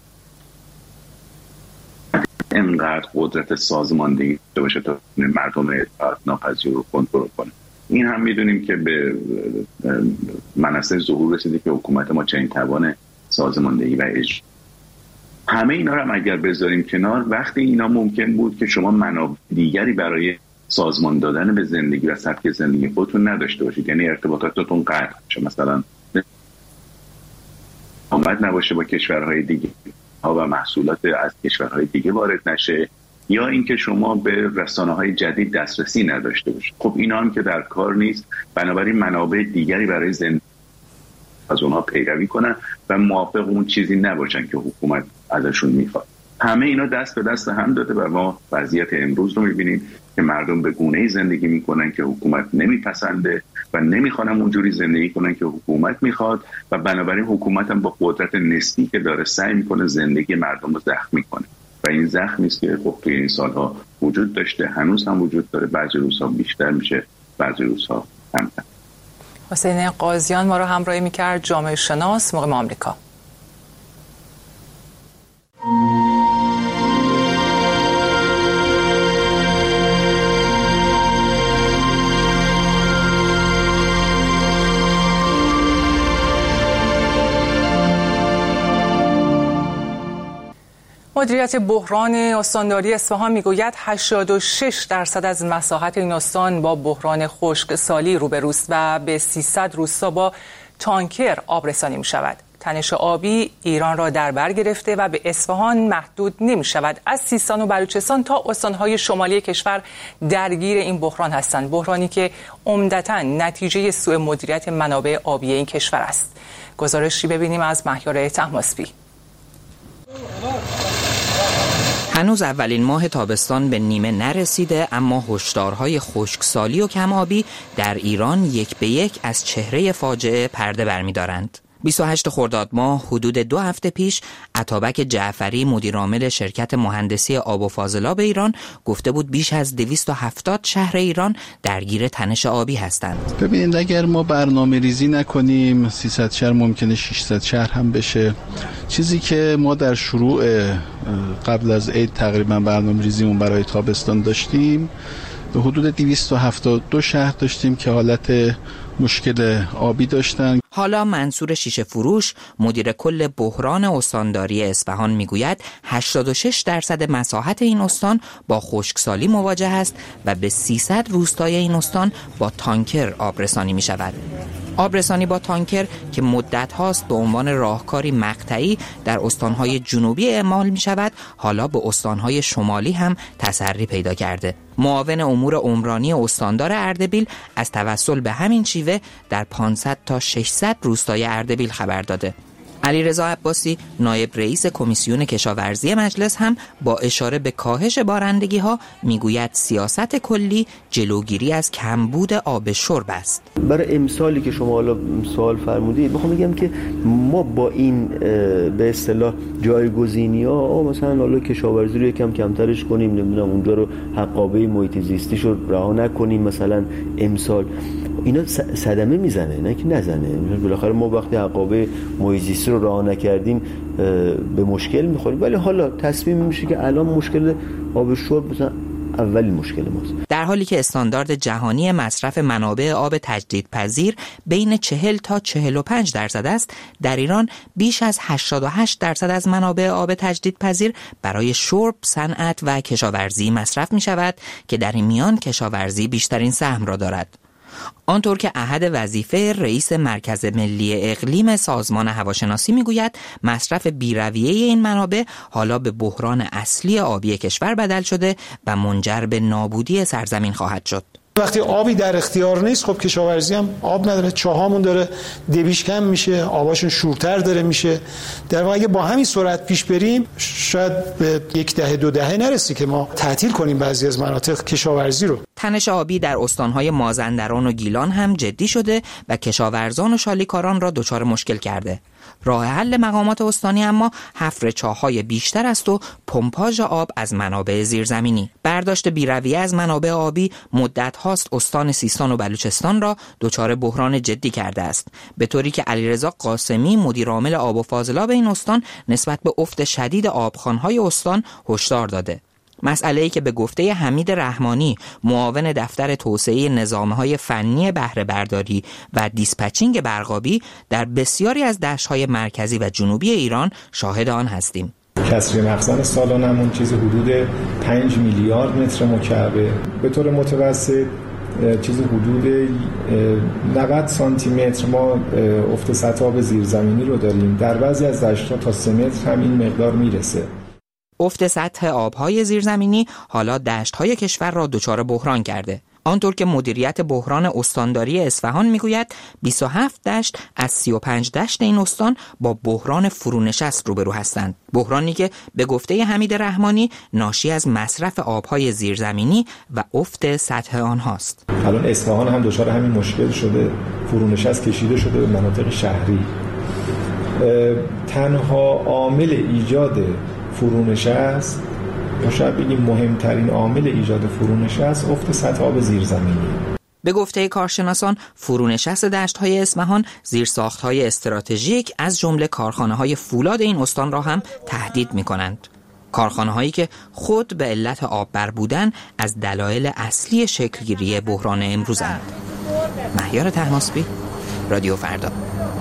انقدر قدرت سازماندهی داشته باشه تا مردم اطاعت ناپذیر رو کنترل کنه. این هم میدونیم که به منصه ظهور رسیده که حکومت ما چنین توان سازماندهی و اجرا. همه اینا رو هم اگر بذاریم کنار، وقتی اینا ممکن بود که شما منابع دیگری برای سازمان دادن به زندگی و سبک زندگی خودتون نداشته باشید، یعنی ارتباطاتتون قطع بشه، مثلا آمد نباشه با کشورهای دیگه ها و محصولات از کشورهای دیگه وارد نشه، یا اینکه شما به رسانه‌های جدید دسترسی نداشته باشید. خب اینا هم که در کار نیست، بنابراین منابع دیگری برای زندگی از اونها پیروی کنن و موافق اون چیزی نباشن که حکومت ازشون میخواد. همه اینا دست به دست هم داده و ما وضعیت امروز رو میبینیم که مردم به گونه‌ای زندگی میکنن که حکومت نمیپسنده و نمیخوان اونجوری زندگی کنن که حکومت میخواد و بنابراین حکومت هم با قدرت نسبی که داره سعی میکنه زندگی مردم رو زخمی کنه و این زخمی است که خب توی این سالها وجود داشته، هنوز هم وجود داره. بعضی روزها بیشتر میشه، بعضی روزها کمتر. حسین قاضیان ما رو همراهی میکرد، جامعه شناس، مقیم آمریکا. مدیریت بحران استانداری اصفهان میگوید 86% از مساحت این استان با بحران خشکسالی روبروست و به 300 روستا با تانکر آب رسانی می شود. تنش آبی ایران را در بر گرفته و به اصفهان محدود نمی شود. از سیستان و بلوچستان تا استانهای شمالی کشور درگیر این بحران هستند. بحرانی که عمدتاً نتیجه سوء مدیریت منابع آبی این کشور است. گزارشی ببینیم از مهیار طهماسبی. هنوز اولین ماه تابستان به نیمه نرسیده، اما هشدارهای خشکسالی و کم‌آبی در ایران یک به یک از چهره فاجعه پرده برمی‌دارند. 28 خرداد ماه حدود 2 هفته پیش عطابک جعفری مدیرعامل شرکت مهندسی آب و فاضلاب ایران گفته بود بیش از 270 شهر ایران درگیر تنش آبی هستند. ببینید اگر ما برنامه ریزی نکنیم 300 شهر ممکنه 600 شهر هم بشه. چیزی که ما در شروع قبل از عید تقریبا برنامه ریزیمون برای تابستان داشتیم، به حدود 272 شهر داشتیم که حالت مشکل آبی داشتن. حالا منصور شیشه فروش مدیر کل بحران استانداری اصفهان میگوید 86% مساحت این استان با خشکسالی مواجه است و به 300 روستای این استان با تانکر آبرسانی می شود. آبرسانی با تانکر که مدت هاست به عنوان راهکاری مقطعی در استانهای جنوبی اعمال می شود، حالا به استانهای شمالی هم تسری پیدا کرده. معاون امور عمرانی استاندار اردبیل از توسل به همین شیوه در 500 تا 600 روستای اردبیل خبر داده. علیرضا عباسی نایب رئیس کمیسیون کشاورزی مجلس هم با اشاره به کاهش بارندگی‌ها میگوید سیاست کلی جلوگیری از کمبود آب شرب است. برای امسالی که شما حالا سوال فرمودید میخوام بگم که ما با این به اصطلاح جایگزینی‌ها مثلا حالا کشاورزی رو یکم کمترش کنیم، نمیدونم اونجا رو حقابه محیط زیستیش رو رها نکنیم، مثلا امسال اینا صدمه میزنه نه که نزنه. بالاخره ما وقتی حقابه محیط زیستی رو رها نکردیم به مشکل میخوریم، ولی حالا تصمیم میشه که الان مشکل آب شرب مثلا اولین مشکل ماست. در حالی که استاندارد جهانی مصرف منابع آب تجدیدپذیر بین 40 تا 45% است، در ایران بیش از 88% از منابع آب تجدیدپذیر برای شرب، صنعت و کشاورزی مصرف می شود که در این میان کشاورزی بیشترین سهم را دارد. آنطور که احد وظیفه رئیس مرکز ملی اقلیم سازمان هواشناسی میگوید مصرف بی‌رویه این منابع حالا به بحران اصلی آبی کشور بدل شده و منجر به نابودی سرزمین خواهد شد. وقتی آبی در اختیار نیست، خب کشاورزی هم آب نداره، چاهامون داره دبیش کم میشه، آباشون شورتر داره میشه. در واقع اگه با همین سرعت پیش بریم شاید به 1 دهه 2 دهه نرسی که ما تعطیل کنیم بعضی از مناطق کشاورزی رو. تنش آبی در استانهای مازندران و گیلان هم جدی شده و کشاورزان و شالیکاران را دچار مشکل کرده. راه حل مقامات استانی اما حفر چاه‌های بیشتر است و پمپاژ آب از منابع زیرزمینی. برداشت بی‌رویه از منابع آبی مدت هاست استان سیستان و بلوچستان را دچار بحران جدی کرده است، به طوری که علیرضا قاسمی مدیر عامل آب و فاضلاب این استان نسبت به افت شدید آبخوان‌های استان هشدار داده. مسئله‌ای که به گفته حمید رحمانی معاون دفتر توسعه نظام‌های فنی بهره برداری و دیسپچینگ برقابی در بسیاری از دشت‌های مرکزی و جنوبی ایران شاهد آن هستیم. کسری مخزن سالانمون چیز حدود 5 میلیارد متر مکعب، به طور متوسط چیز حدود 90 سانتی متر ما افت سطح آب زیرزمینی رو داریم. در بعضی از دشت‌ها تا 3 متر هم این مقدار میرسه. افت سطح آبهای زیرزمینی حالا دشت‌های کشور را دچار بحران کرده. آنطور که مدیریت بحران استانداری اصفهان میگوید 27 دشت از 35 دشت این استان با بحران فرونشست روبرو هستند. بحرانی که به گفته حمید رحمانی ناشی از مصرف آبهای زیرزمینی و افت سطح آنهاست. الان اصفهان هم دچار همین مشکل شده، فرونشست کشیده شده به مناطق شهری. تنها عامل ایجاد فرونشست یا شاید بگیم مهمترین عامل ایجاد فرونشست افت سطح آب زیرزمینی. به گفته کارشناسان فرونشست دشت‌های اصفهان زیرساخت‌های استراتژیک از جمله کارخانه‌های فولاد این استان را هم تهدید می‌کنند. کارخانه‌هایی که خود به علت آببر بودن از دلایل اصلی شکلگیری بحران امروزند. مهیار طهماسبی، رادیو فردا.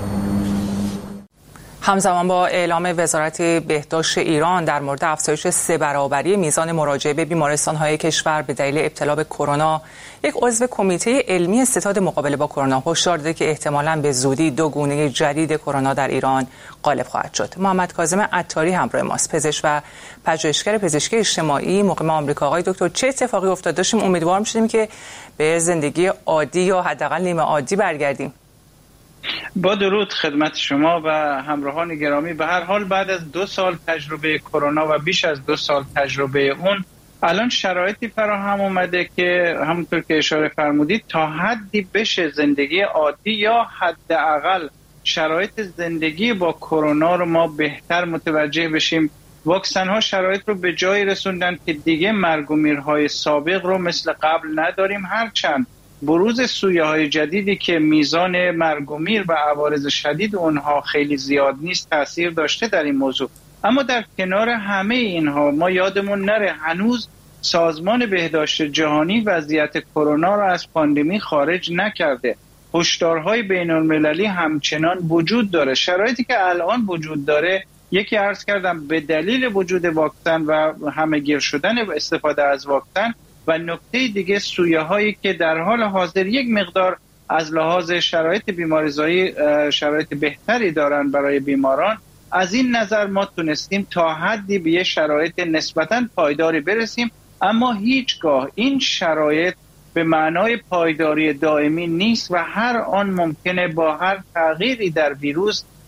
همزمان با اعلام وزارت بهداشت ایران در مورد افزایش 3 برابری میزان مراجعه به بیمارستان‌های کشور به دلیل ابتلا به کرونا، یک عضو کمیته علمی ستاد مقابله با کرونا هشدار داده که احتمالاً به زودی 2 گونه جدید کرونا در ایران غالب خواهد شد. محمد کاظم عطاری همراه ماست، پزشک و پژوهشگر پزشکی اجتماعی مقیم آمریکا. آقای دکتر، چه اتفاقی افتاد؟ داشتیم امیدوار می‌شدیم که به زندگی عادی یا حداقل نیمه عادی برگردیم. با درود خدمت شما و همراهان گرامی. به هر حال بعد از 2 سال تجربه کرونا و بیش از 2 سال تجربه اون، الان شرایطی فراهم اومده که همونطور که اشاره فرمودید تا حدی بشه زندگی عادی یا حداقل شرایط زندگی با کرونا رو ما بهتر متوجه بشیم. واکسن ها شرایط رو به جایی رسوندن که دیگه مرگ و میرهای سابق رو مثل قبل نداریم، هرچند بروز سویه‌های جدیدی که میزان مرگ و میر و عوارض شدید اونها خیلی زیاد نیست تأثیر داشته در این موضوع. اما در کنار همه اینها ما یادمون نره هنوز سازمان بهداشت جهانی وضعیت کرونا را از پاندمی خارج نکرده. هشدارهای بین‌المللی همچنان وجود داره. شرایطی که الان وجود داره، یکی عرض کردم به دلیل وجود واکسن و همه‌گیر شدن استفاده از واکسن، و نکته دیگه سویه هایی که در حال حاضر یک مقدار از لحاظ شرایط بیماریزایی شرایط بهتری دارن برای بیماران. از این نظر ما تونستیم تا حدی به یه شرایط نسبتاً پایداری برسیم، اما هیچگاه این شرایط به معنای پایداری دائمی نیست و هر آن ممکنه با هر تغییری در ویروس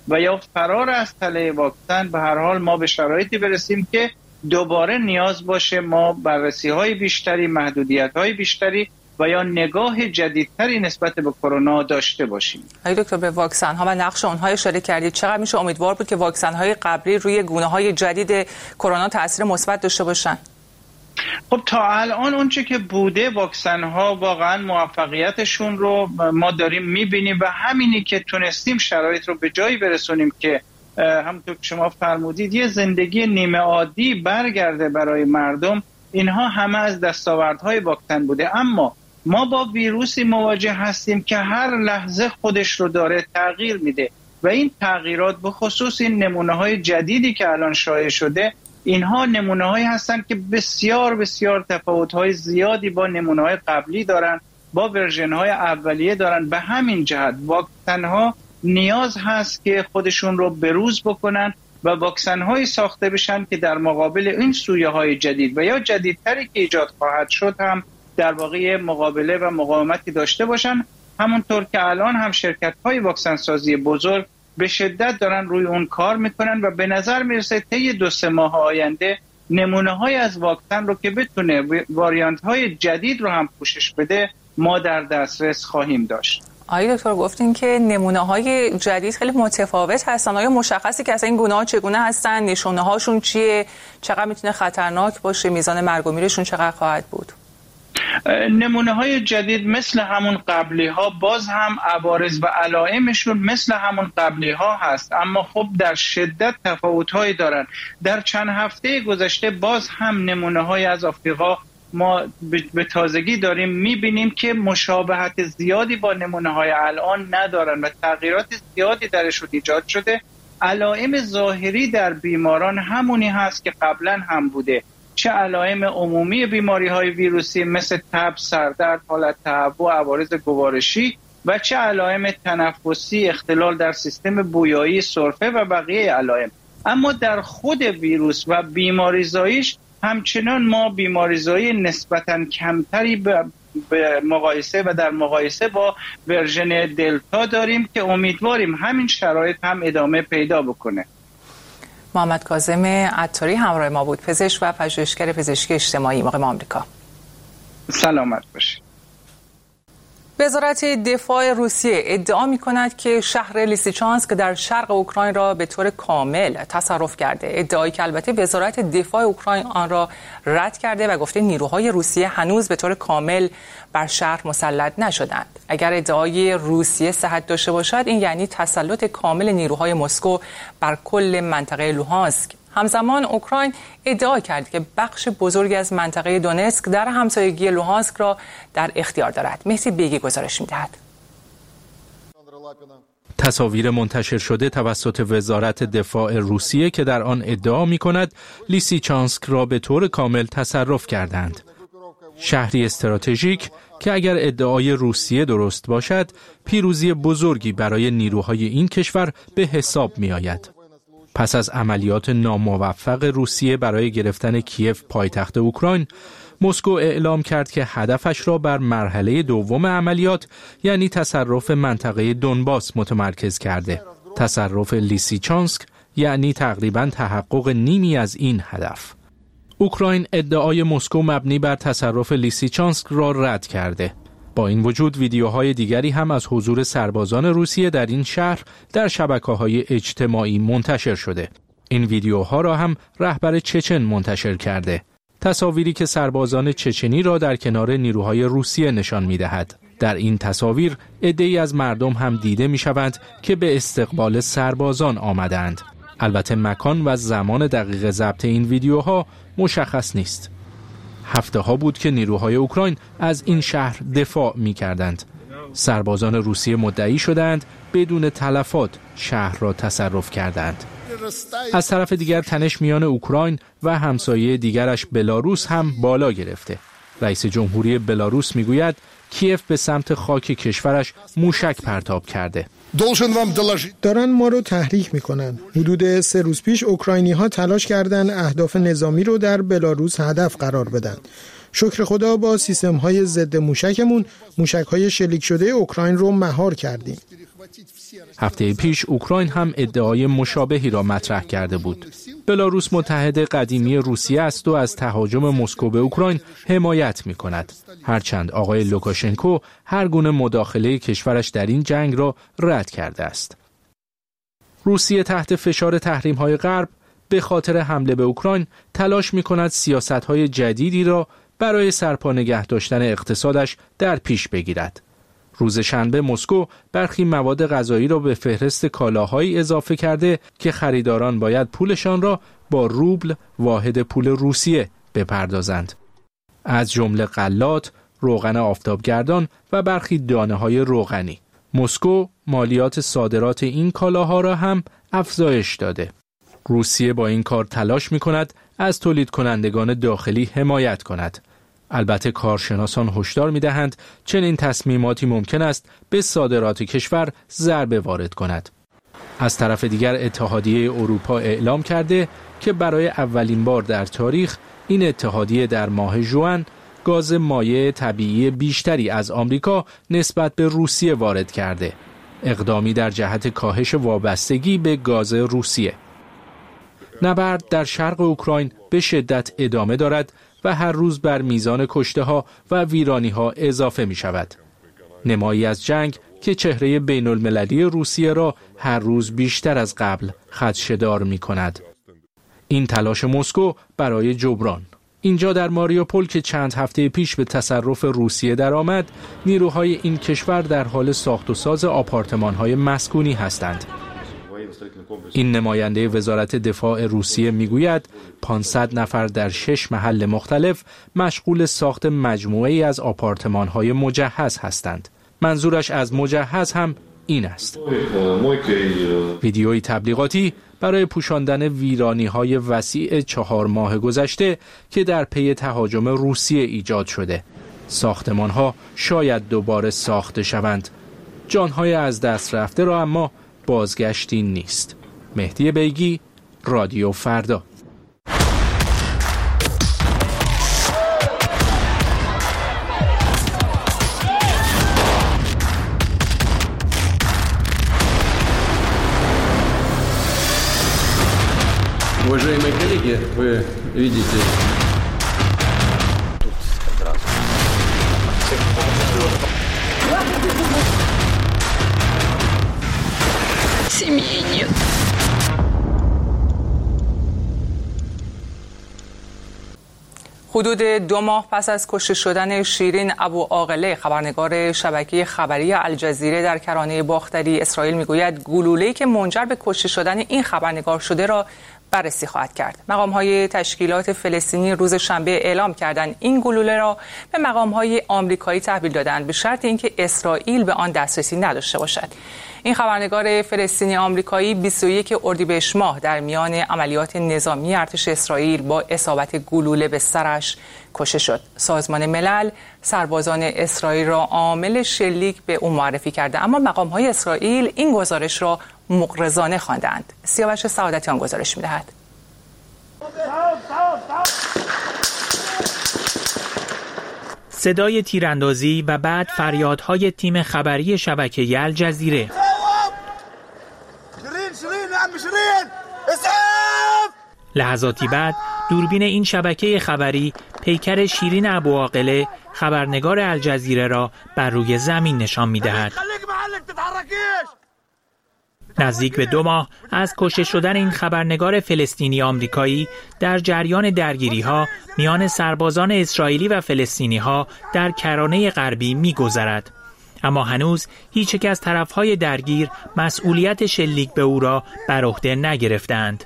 و یا فرار از تله واکسن، به هر حال ما به شرایطی برسیم که دوباره نیاز باشه ما بررسی‌های بیشتری، محدودیت‌های بیشتری و یا نگاه جدیدتری نسبت به کرونا داشته باشیم. آقای دکتر، به واکسن‌ها و نقش اونها اشاره کردید. چقدر میشه امیدوار بود که واکسن‌های قبلی روی گونه‌های جدید کرونا تأثیر مثبت داشته باشن؟ خب تا الان اونچه که بوده واکسن‌ها واقعا موفقیتشون رو ما داریم می‌بینیم و همینی که تونستیم شرایط رو به جایی برسونیم که همونطور که شما فرمودید یه زندگی نیمه عادی برگرده برای مردم. اینها همه از دستاوردهای واکسن بوده، اما ما با ویروسی مواجه هستیم که هر لحظه خودش رو داره تغییر میده و این تغییرات به خصوص این نمونه‌های جدیدی که الان شایع شده، اینها نمونه‌هایی هستند که بسیار بسیار تفاوت‌های زیادی با نمونه‌های قبلی دارن، با ورژن‌های اولیه دارن. به همین جهت واکسن‌ها نیاز هست که خودشون رو بروز بکنن و واکسن‌هایی ساخته بشن که در مقابل این سویه‌های جدید و یا جدیدتری که ایجاد خواهد شد هم در واقع مقابله و مقاومتی داشته باشن. همونطور که الان هم شرکت‌های واکسن سازی بزرگ به شدت دارن روی اون کار میکنن و به نظر میرسه طی 2-3 ماه آینده نمونه‌های از واکسن رو که بتونه واریانت‌های جدید رو هم پوشش بده ما در دسترس خواهیم داشت. آقای دکتر گفتین که نمونه‌های جدید خیلی متفاوت هستن. آیا مشخصی که اصلا این گونه‌ها چگونه هستن؟ نشونه‌هاشون چیه؟ چقدر میتونه خطرناک باشه؟ میزان مرگ و میرشون چقدر خواهد بود؟ نمونه‌های جدید مثل همون قبلی‌ها باز هم عوارض و علائمشون مثل همون قبلی‌ها هست، اما خب در شدت تفاوت‌هایی دارن. در چند هفته گذشته باز هم نمونه‌های از آفریقا ما به تازگی داریم می‌بینیم که مشابهت زیادی با نمونه‌های الان ندارن و تغییرات زیادی درشون ایجاد شده. علائم ظاهری در بیماران همونی هست که قبلا هم بوده، چه علائم عمومی بیماری‌های ویروسی مثل تب، سردرد، حالت تهوع، عوارض گوارشی و چه علائم تنفسی، اختلال در سیستم بویایی، سرفه و بقیه علائم. اما در خود ویروس و بیماریزاییش همچنان ما بیماریزایی نسبتاً کمتری به مقایسه و در مقایسه با ورژن دلتا داریم که امیدواریم همین شرایط هم ادامه پیدا بکنه. محمد کاظم عطاری همراه ما بود، پزشک و پژوهشگر پزشکی اجتماعی مقیم آمریکا. سلامت باشید. وزارت دفاع روسیه ادعا می‌کند که شهر لیسیچانسک در شرق اوکراین را به طور کامل تصرف کرده. ادعایی که البته وزارت دفاع اوکراین آن را رد کرده و گفته نیروهای روسیه هنوز به طور کامل بر شهر مسلط نشدند. اگر ادعای روسیه صحت داشته باشد، این یعنی تسلط کامل نیروهای مسکو بر کل منطقه لوهانسک. همزمان اوکراین ادعا کرد که بخش بزرگی از منطقه دونتسک در همسایگی لوهانسک را در اختیار دارد. مهدی بیگی گزارش می‌دهد. تصاویر منتشر شده توسط وزارت دفاع روسیه که در آن ادعا می‌کند لیسیچانسک را به طور کامل تصرف کردند. شهری استراتژیک که اگر ادعای روسیه درست باشد، پیروزی بزرگی برای نیروهای این کشور به حساب می‌آید. پس از عملیات ناموفق روسیه برای گرفتن کیف پایتخت اوکراین، مسکو اعلام کرد که هدفش را بر مرحله دوم عملیات یعنی تصرف منطقه دونباس متمرکز کرده. تصرف لیسیچانسک یعنی تقریباً تحقق نیمی از این هدف. اوکراین ادعای مسکو مبنی بر تصرف لیسیچانسک را رد کرده. با این وجود ویدیوهای دیگری هم از حضور سربازان روسیه در این شهر در شبکه‌های اجتماعی منتشر شده. این ویدیوها را هم رهبر چچن منتشر کرده. تصاویری که سربازان چچنی را در کنار نیروهای روسیه نشان می‌دهد. در این تصاویر عده‌ای از مردم هم دیده می‌شوند که به استقبال سربازان آمدند. البته مکان و زمان دقیق ضبط این ویدیوها مشخص نیست. هفته‌ها بود که نیروهای اوکراین از این شهر دفاع می‌کردند. سربازان روسیه مدعی شدند بدون تلفات شهر را تصرف کردند. از طرف دیگر تنش میان اوکراین و همسایه دیگرش بلاروس هم بالا گرفته. رئیس جمهوری بلاروس میگوید کیف به سمت خاک کشورش موشک پرتاب کرده. دارن ما رو تحریک میکنن. حدود 3 روز پیش اوکراینی ها تلاش کردن اهداف نظامی رو در بلاروس هدف قرار بدن. شکر خدا با سیستم های ضد موشکمون موشک های شلیک شده اوکراین رو مهار کردیم. هفته پیش اوکراین هم ادعای مشابهی را مطرح کرده بود. بلاروس متحد قدیمی روسیه است و از تهاجم مسکو به اوکراین حمایت می کند. هرچند آقای لوکاشنکو هر گونه مداخله کشورش در این جنگ را رد کرده است. روسیه تحت فشار تحریم‌های غرب به خاطر حمله به اوکراین تلاش می کند سیاست‌های جدیدی را برای سرپا نگه داشتن اقتصادش در پیش بگیرد. روز شنبه مسکو برخی مواد غذایی را به فهرست کالاهایی اضافه کرده که خریداران باید پولشان را با روبل واحد پول روسیه بپردازند. از جمله غلات، روغن آفتابگردان و برخی دانه‌های روغنی. مسکو مالیات صادرات این کالاها را هم افزایش داده. روسیه با این کار تلاش می‌کند از تولید کنندگان داخلی حمایت کند. البته کارشناسان هشدار می‌دهند چنین تصمیماتی ممکن است به صادرات کشور ضربه وارد کند. از طرف دیگر اتحادیه اروپا اعلام کرده که برای اولین بار در تاریخ این اتحادیه در ماه ژوئن گاز مایع طبیعی بیشتری از آمریکا نسبت به روسیه وارد کرده. اقدامی در جهت کاهش وابستگی به گاز روسیه. نبرد در شرق اوکراین به شدت ادامه دارد و هر روز بر میزان کشته‌ها و ویرانی‌ها اضافه می‌شود. نمایی از جنگ که چهره بین‌المللی روسیه را هر روز بیشتر از قبل خدشه‌دار می‌کند. این تلاش مسکو برای جبران. اینجا در ماریوپول که چند هفته پیش به تصرف روسیه درآمد، نیروهای این کشور در حال ساخت و ساز آپارتمان‌های مسکونی هستند. این نماینده وزارت دفاع روسیه میگوید 500 نفر در 6 محل مختلف مشغول ساخت مجموعه‌ای از آپارتمان‌های مجهز هستند. منظورش از مجهز هم این است. ویدیوی تبلیغاتی برای پوشاندن ویرانی‌های وسیع 4 ماه گذشته که در پی تهاجم روسیه ایجاد شده. ساختمان‌ها شاید دوباره ساخته شوند. جان‌های از دست رفته را اما بازگشتی نیست. مهدی بیگی، رادیو فردا. Уважаемые коллеги, вы видите семьи нет. حدود 2 ماه پس از کشته شدن شیرین ابوعاقله، خبرنگار شبکه خبری الجزیره در کرانه باختری اسرائیل میگوید گلوله‌ای که منجر به کشته شدن این خبرنگار شده را بررسی خواهد کرد. مقام‌های تشکیلات فلسطینی روز شنبه اعلام کردند این گلوله را به مقام‌های آمریکایی تحویل دادند به شرط اینکه اسرائیل به آن دسترسی نداشته باشد. این خبرنگار فلسطینی آمریکایی 21 اردیبهشت ماه در میان عملیات نظامی ارتش اسرائیل با اصابت گلوله به سرش کشته شد. سازمان ملل سربازان اسرائیل را عامل شلیک به او معرفی کرده، اما مقام‌های اسرائیل این گزارش را مغرضانه خواندند. سیاوش سعادتیان گزارش می‌دهد. صدای تیراندازی و بعد فریادهای تیم خبری شبکه الجزیره. لحظاتی بعد دوربین این شبکه خبری پیکر شیرین ابوعاقله خبرنگار الجزیره را بر روی زمین نشان می‌دهد. نزدیک به 2 ماه از کشته شدن این خبرنگار فلسطینی آمریکایی در جریان درگیری‌ها میان سربازان اسرائیلی و فلسطینی‌ها در کرانه غربی می‌گذرد. اما هنوز هیچ یک از طرف‌های درگیر مسئولیت شلیک به او را بر عهده نگرفتند.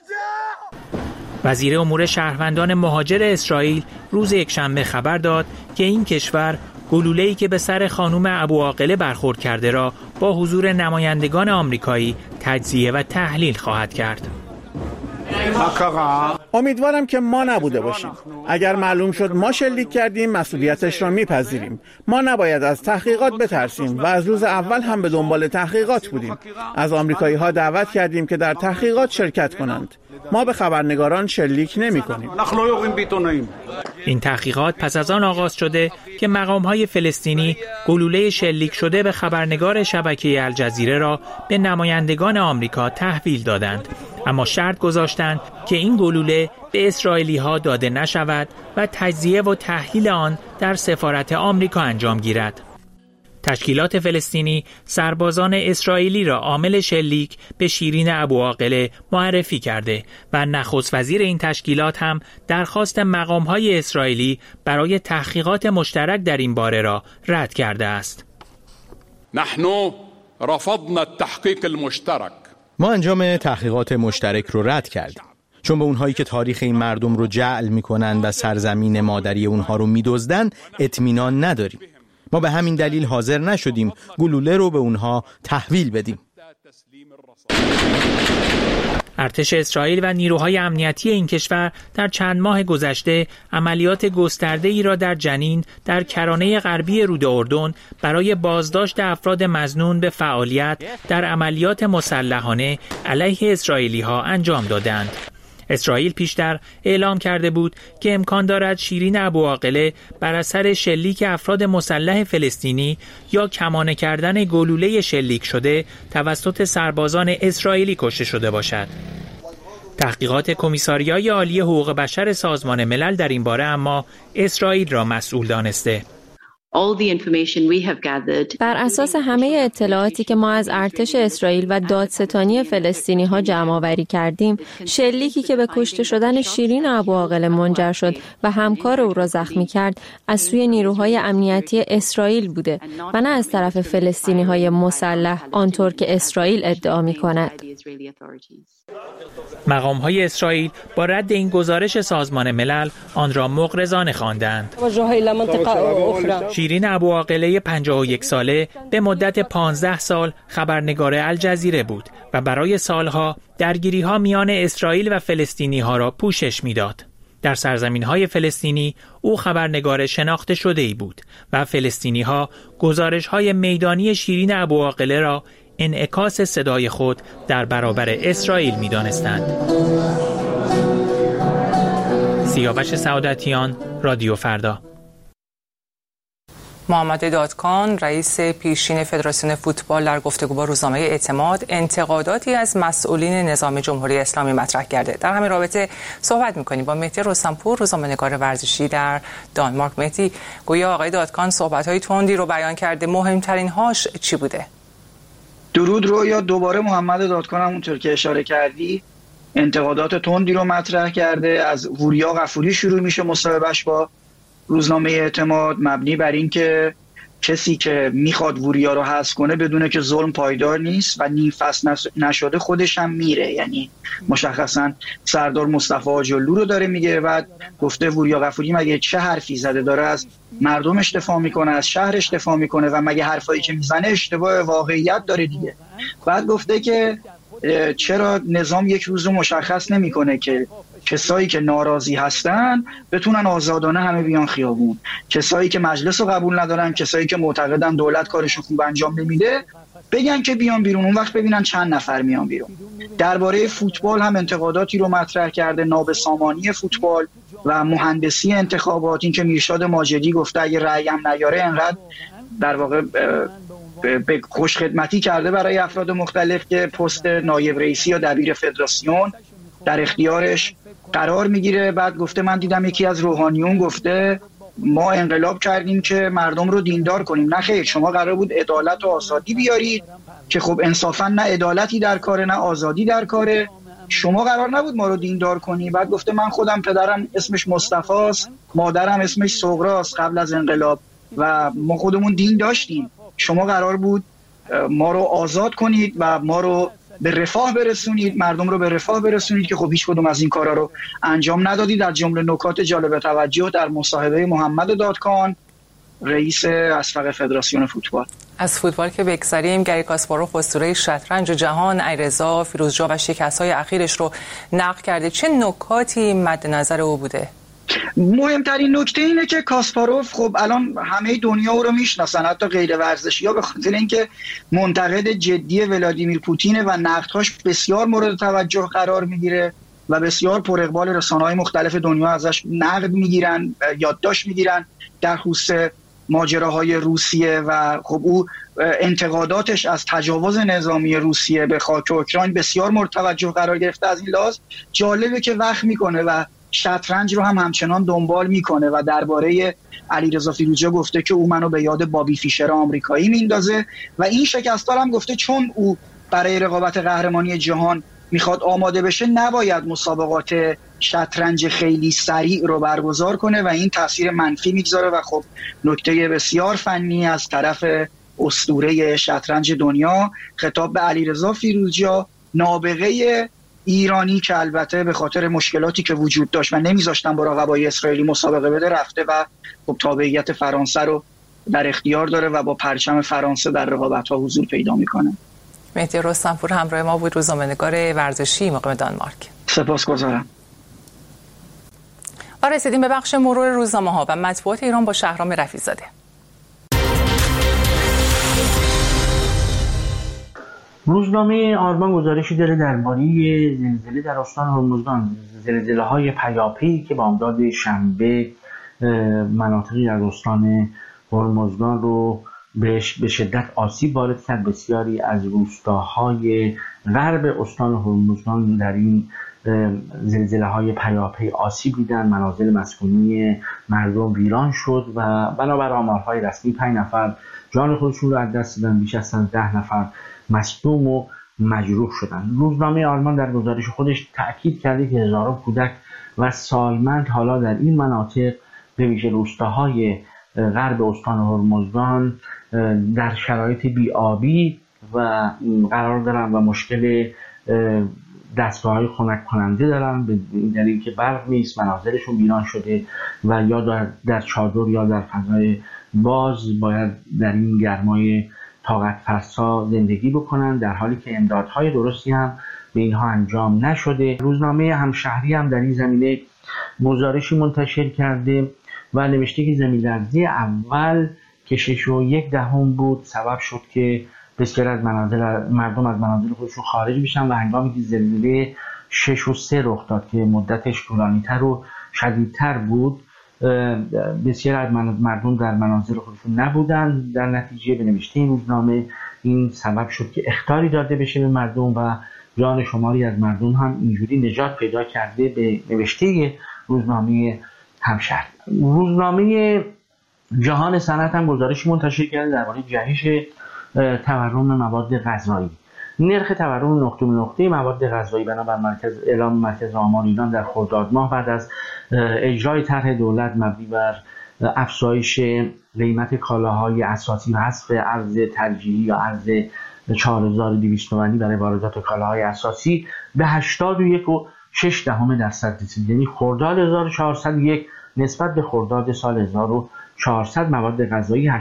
وزیر امور شهروندان مهاجر اسرائیل روز یکشنبه خبر داد که این کشور گلوله‌ای که به سر خانم ابوعاقله برخورد کرده را با حضور نمایندگان آمریکایی تجزیه و تحلیل خواهد کرد. امیدوارم که ما نبوده باشیم. اگر معلوم شد ما شلیک کردیم مسئولیتش را میپذیریم. ما نباید از تحقیقات بترسیم و از روز اول هم به دنبال تحقیقات بودیم. از آمریکایی‌ها دعوت کردیم که در تحقیقات شرکت کنند. ما به خبرنگاران شلیک نمی‌کنیم. این تحقیقات پس از آن آغاز شده که مقام‌های فلسطینی گلوله شلیک شده به خبرنگار شبکه الجزیره را به نمایندگان آمریکا تحویل دادند، اما شرط گذاشتند که این گلوله به اسرائیلی‌ها داده نشود و تجزیه و تحلیل آن در سفارت آمریکا انجام گیرد. تشکیلات فلسطینی سربازان اسرائیلی را عامل شلیک به شیرین ابوعاقله معرفی کرده و نخست وزیر این تشکیلات هم درخواست مقام‌های اسرائیلی برای تحقیقات مشترک در این باره را رد کرده است. نحن رفضنا التحقیق المشترک. ما انجام تحقیقات مشترک رو رد کردیم، چون به اونهایی که تاریخ این مردم رو جعل میکنن و سرزمین مادری اونها رو میدزدن اطمینان نداریم. ما به همین دلیل حاضر نشدیم گلوله رو به اونها تحویل بدیم. ارتش اسرائیل و نیروهای امنیتی این کشور در چند ماه گذشته عملیات گسترده‌ای را در جنین در کرانه غربی رود اردن برای بازداشت افراد مظنون به فعالیت در عملیات مسلحانه علیه اسرائیلی‌ها انجام دادند. اسرائیل پیشتر اعلام کرده بود که امکان دارد شیرین ابوعاقله بر اثر شلیک افراد مسلح فلسطینی یا کمانه کردن گلوله شلیک شده توسط سربازان اسرائیلی کشته شده باشد. تحقیقات کمیساریای عالی حقوق بشر سازمان ملل در این باره اما اسرائیل را مسئول دانسته. بر اساس همه اطلاعاتی که ما از ارتش اسرائیل و دادستانی فلسطینی ها جمع آوری کردیم، شلیکی که به کشته شدن شیرین ابوعاقله منجر شد و همکار او را زخمی کرد، از سوی نیروهای امنیتی اسرائیل بوده و نه از طرف فلسطینی های مسلح آنطور که اسرائیل ادعا می کند. مقام‌های اسرائیل با رد این گزارش سازمان ملل آن را مغرضانه خواندند. شیرین ابوعاقله 51 ساله به مدت 15 سال خبرنگار الجزیره بود و برای سالها درگیری‌ها میان اسرائیل و فلسطینی‌ها را پوشش می‌داد. در سرزمین‌های فلسطینی او خبرنگار شناخته شده‌ای بود و فلسطینی‌ها گزارش‌های میدانی شیرین ابوعاقله را انعکاس صدای خود در برابر اسرائیل می‌دانستند. سیاوش سعادتیان، رادیو فردا. محمد دادکان رئیس پیشین فدراسیون فوتبال در گفتگو با روزنامه اعتماد انتقاداتی از مسئولین نظام جمهوری اسلامی مطرح کرده. در همین رابطه صحبت می‌کنیم با مهدی رستمپور، روزنامه‌نگار ورزشی در دانمارک. مهدی، گویا آقای دادکان صحبت‌های تندی رو بیان کرده، مهمترین هاش چی بوده؟ درود رو یا دوباره محمد دادکان همونطور که اشاره کردی انتقادات تندی رو مطرح کرده. از وریا غفوری شروع میشه مصاحبهش با روزنامه اعتماد، مبنی بر این که کسی که میخواد وریا رو حذف کنه بدونه که ظلم پایدار نیست و نیم فصل نشده خودش هم میره. یعنی مشخصا سردار مصطفی آجرلو رو داره میگه. بعد گفته وریا غفوری مگه چه حرفی زده، داره از مردمش دفاع میکنه، از شهرش دفاع میکنه و مگه حرفایی که میزنه اشتباه واقعیت داره دیگه. بعد گفته که چرا نظام یک روز رو مشخص نمیکنه که کسایی که ناراضی هستن بتونن آزادانه همه بیان خیابون، کسایی که مجلس رو قبول ندارن، کسایی که معتقدن دولت کارشو خوب انجام نمیده بگن که بیان بیرون، اون وقت ببینن چند نفر میان بیرون. درباره فوتبال هم انتقاداتی رو مطرح کرده، نابسامانی فوتبال و مهندسی انتخابات، این که میرشاد ماجدی گفته اگه رأی هم نیاره انقدر در واقع به خوشخدمتی کرده برای افراد مختلف که پست نایب رئیسی یا دبیر فدراسیون در اختیارش قرار میگیره. بعد گفته من دیدم یکی از روحانیون گفته ما انقلاب کردیم که مردم رو دیندار کنیم. نه خیر، شما قرار بود عدالت و آزادی بیارید که خب انصافا نه عدالتی در کاره نه آزادی در کاره. شما قرار نبود ما رو دیندار کنی. بعد گفته من خودم پدرم اسمش مصطفاست، مادرم اسمش صغراست قبل از انقلاب و ما خودمون دین داشتیم. شما قرار بود ما رو آزاد کنید و ما رو به رفاه برسونید، مردم رو به رفاه برسونید که خب هیچ کدوم از این کارا رو انجام ندادید. در جمله نکات جالب توجه در مصاحبه محمد دادکان رئیس اسبق فدراسیون فوتبال. از فوتبال که بگذریم، گری کاسپاروف اسطوره شطرنج جهان علیرضا فیروزجا و شکست‌های اخیرش رو نقد کرده. چه نکاتی مد نظر او بوده؟ مهمترین نکته اینه که کاسپاروف خب الان همه دنیا او رو میشناسن، حتی غیر ورزشی‌ها، به خاطر اینکه منتقد جدی ولادیمیر پوتین و نقدهاش بسیار مورد توجه قرار میگیره و بسیار پر اقبال رسانه‌های مختلف دنیا ازش نقد میگیرن، یادداشت میگیرن در خصوص ماجراهای روسیه و خب او انتقاداتش از تجاوز نظامی روسیه به خاک اوکراین بسیار مورد توجه قرار گرفته. از این لحاظ جالبه که وقت میکنه و شطرنج رو هم همچنان دنبال میکنه و درباره علیرضا فیروزجا گفته که او منو به یاد بابی فیشر آمریکایی میندازه و این شکست‌ها هم گفته چون او برای رقابت قهرمانی جهان میخواد آماده بشه نباید مسابقات شطرنج خیلی سریع رو برگزار کنه و این تاثیر منفی میگذاره و خب نکته بسیار فنی از طرف اسطوره شطرنج دنیا. خطاب به علیرضا فیروزجا، نابغه ایرانی که البته به خاطر مشکلاتی که وجود داشت و نمیذاشتن با رقبای اسرائیلی مسابقه بده رفته و خب تابعیت فرانسه رو در اختیار داره و با پرچم فرانسه در رقابت‌ها حضور پیدا میکنه. مهدی رستمپور همراه ما بود، روزنامه‌نگار ورزشی مقیم دانمارک. سپاسگزارم. و رسیدیم به بخش مرور روزنامه‌ها و مطبوعات ایران با شهرام رفیع‌زاده. روزنامه آرمان گزارشی داره درباره زلزله در استان هرمزگان، زلزله‌های پیاپی که بامداد شنبه مناطقی از استان هرمزگان رو به شدت آسیب وارد کرد. بسیاری از روستاهای غرب استان هرمزگان در این زلزله‌های پیاپی آسیب دیدن، منازل مسکونی مردم ویران شد و بنابر آمارهای رسمی 5 نفر جان خودشون رو از دست دادن، بیش از 10 نفر مصدوم و مجروح شدند. روزنامه آلمان در گزارش خودش تأکید کرده که هزاران کودک و سالمند حالا در این مناطق به ویژه روستاهای غرب استان هرمزگان در شرایط بی‌آبی و قرار دارن و مشکل دستگاه‌های خنک کننده دارن، به دلیل که برق نیست، منازلشون ویران شده و یا در چادر یا در فضای باز باید در این گرمای طاقت فرسا زندگی بکنن، در حالی که امدادهای درستی هم به اینها انجام نشده. روزنامه همشهری هم در این زمینه گزارشی منتشر کرده و نوشته که زمین‌لرزی اول که 6.1 بود سبب شد که بسیاری از مردم از منازل خودشون خارج بشن و هنگامی که زلزله 6.3 رخ داد که مدتش طولانی‌تر و شدیدتر بود، بسیاری از مردم در منازل خودشون نبودن. در نتیجه به نوشته این روزنامه این سبب شد که اخطاری داده بشه به مردم و جان شماری از مردم هم اینجوری نجات پیدا کرده، به نوشته روزنامه همشهری. روزنامه جهان صنعت هم گزارشی منتشر کرده درباره جهش تورم مواد غذایی. نرخ تورم نقطه به نقطه مواد غذایی بنابر اعلام مرکز آمار ایران در خرداد ماه بعد از اجرای طرح دولت مبنی بر افزایش قیمت کالاهای اساسی و حذف ارز ترجیحی یا ارز 4200 تومانی برای واردات کالاهای اساسی به 81.6% رسید. یعنی خرداد 1401 نسبت به خرداد سال 1400 مواد غذایی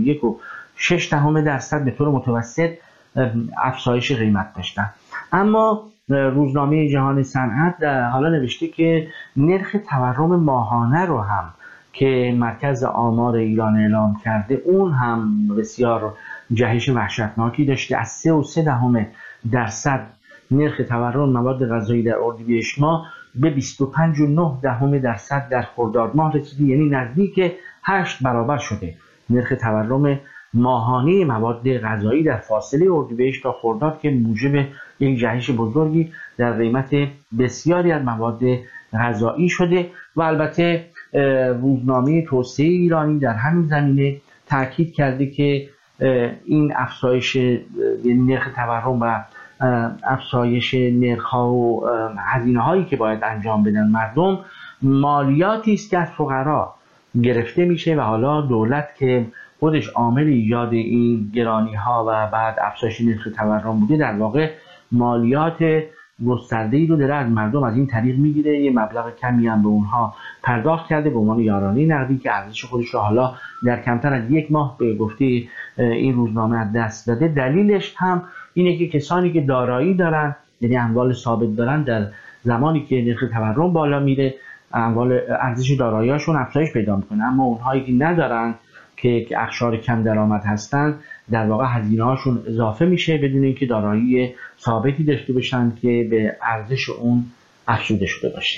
81.6% به طور متوسط افزایش قیمت داشتن. اما روزنامه جهان صنعت حالا نوشته که نرخ تورم ماهانه رو هم که مرکز آمار ایران اعلام کرده اون هم بسیار جهش وحشتناکی داشته. از 3.3% نرخ تورم مواد غذایی در اردیبهشت ماه به 25.9% در خرداد ماه رسیده، یعنی نزدیک 8 برابر شده. نرخ تورم ماهانه مواد غذایی در فاصله اردیبهشت تا خرداد که موجب یک جهش بزرگی در قیمت بسیاری از مواد غذایی شده. و البته روزنامه توسعه ایرانی در همین زمینه تاکید کرده که این افزایش نرخ تورم و افزایش نرخ‌ها و هزینه‌هایی که باید انجام بدن مردم مالیاتی است که از فقرا گرفته میشه و حالا دولت که خودش عامل ایجاد این گرانی‌ها و بعد افزایش نرخ تورم بوده در واقع مالیات گسترده‌ای رو داره از مردم از این طریق میگیره. یه مبلغ کمی هم به اونها پرداخت کرده به عنوان یارانه نقدی که ارزش خودش رو حالا در کمتر از 1 ماه به گفته این روزنامه از دست داده. دلیلش هم اینه که کسانی که دارایی دارن، یعنی اموال ثابت دارن، در زمانی که نرخ تورم بالا میره اموال ارزش دارایی‌هاشون افزایش پیدا میکنه، اما اونهایی که ندارن که اقشار کم درآمد هستن در واقع هزینه‌هاشون اضافه میشه بدون اینکه دارایی ثابتی داشته باشن که به ارزش اون افزوده شده باشه.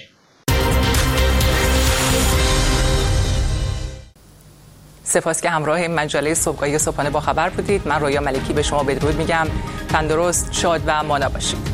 سپاس که همراه مجله صبحگاهی صبحانه با خبر بودید. من رویا ملکی به شما بدرود میگم. تندرست، شاد و مانا باشید.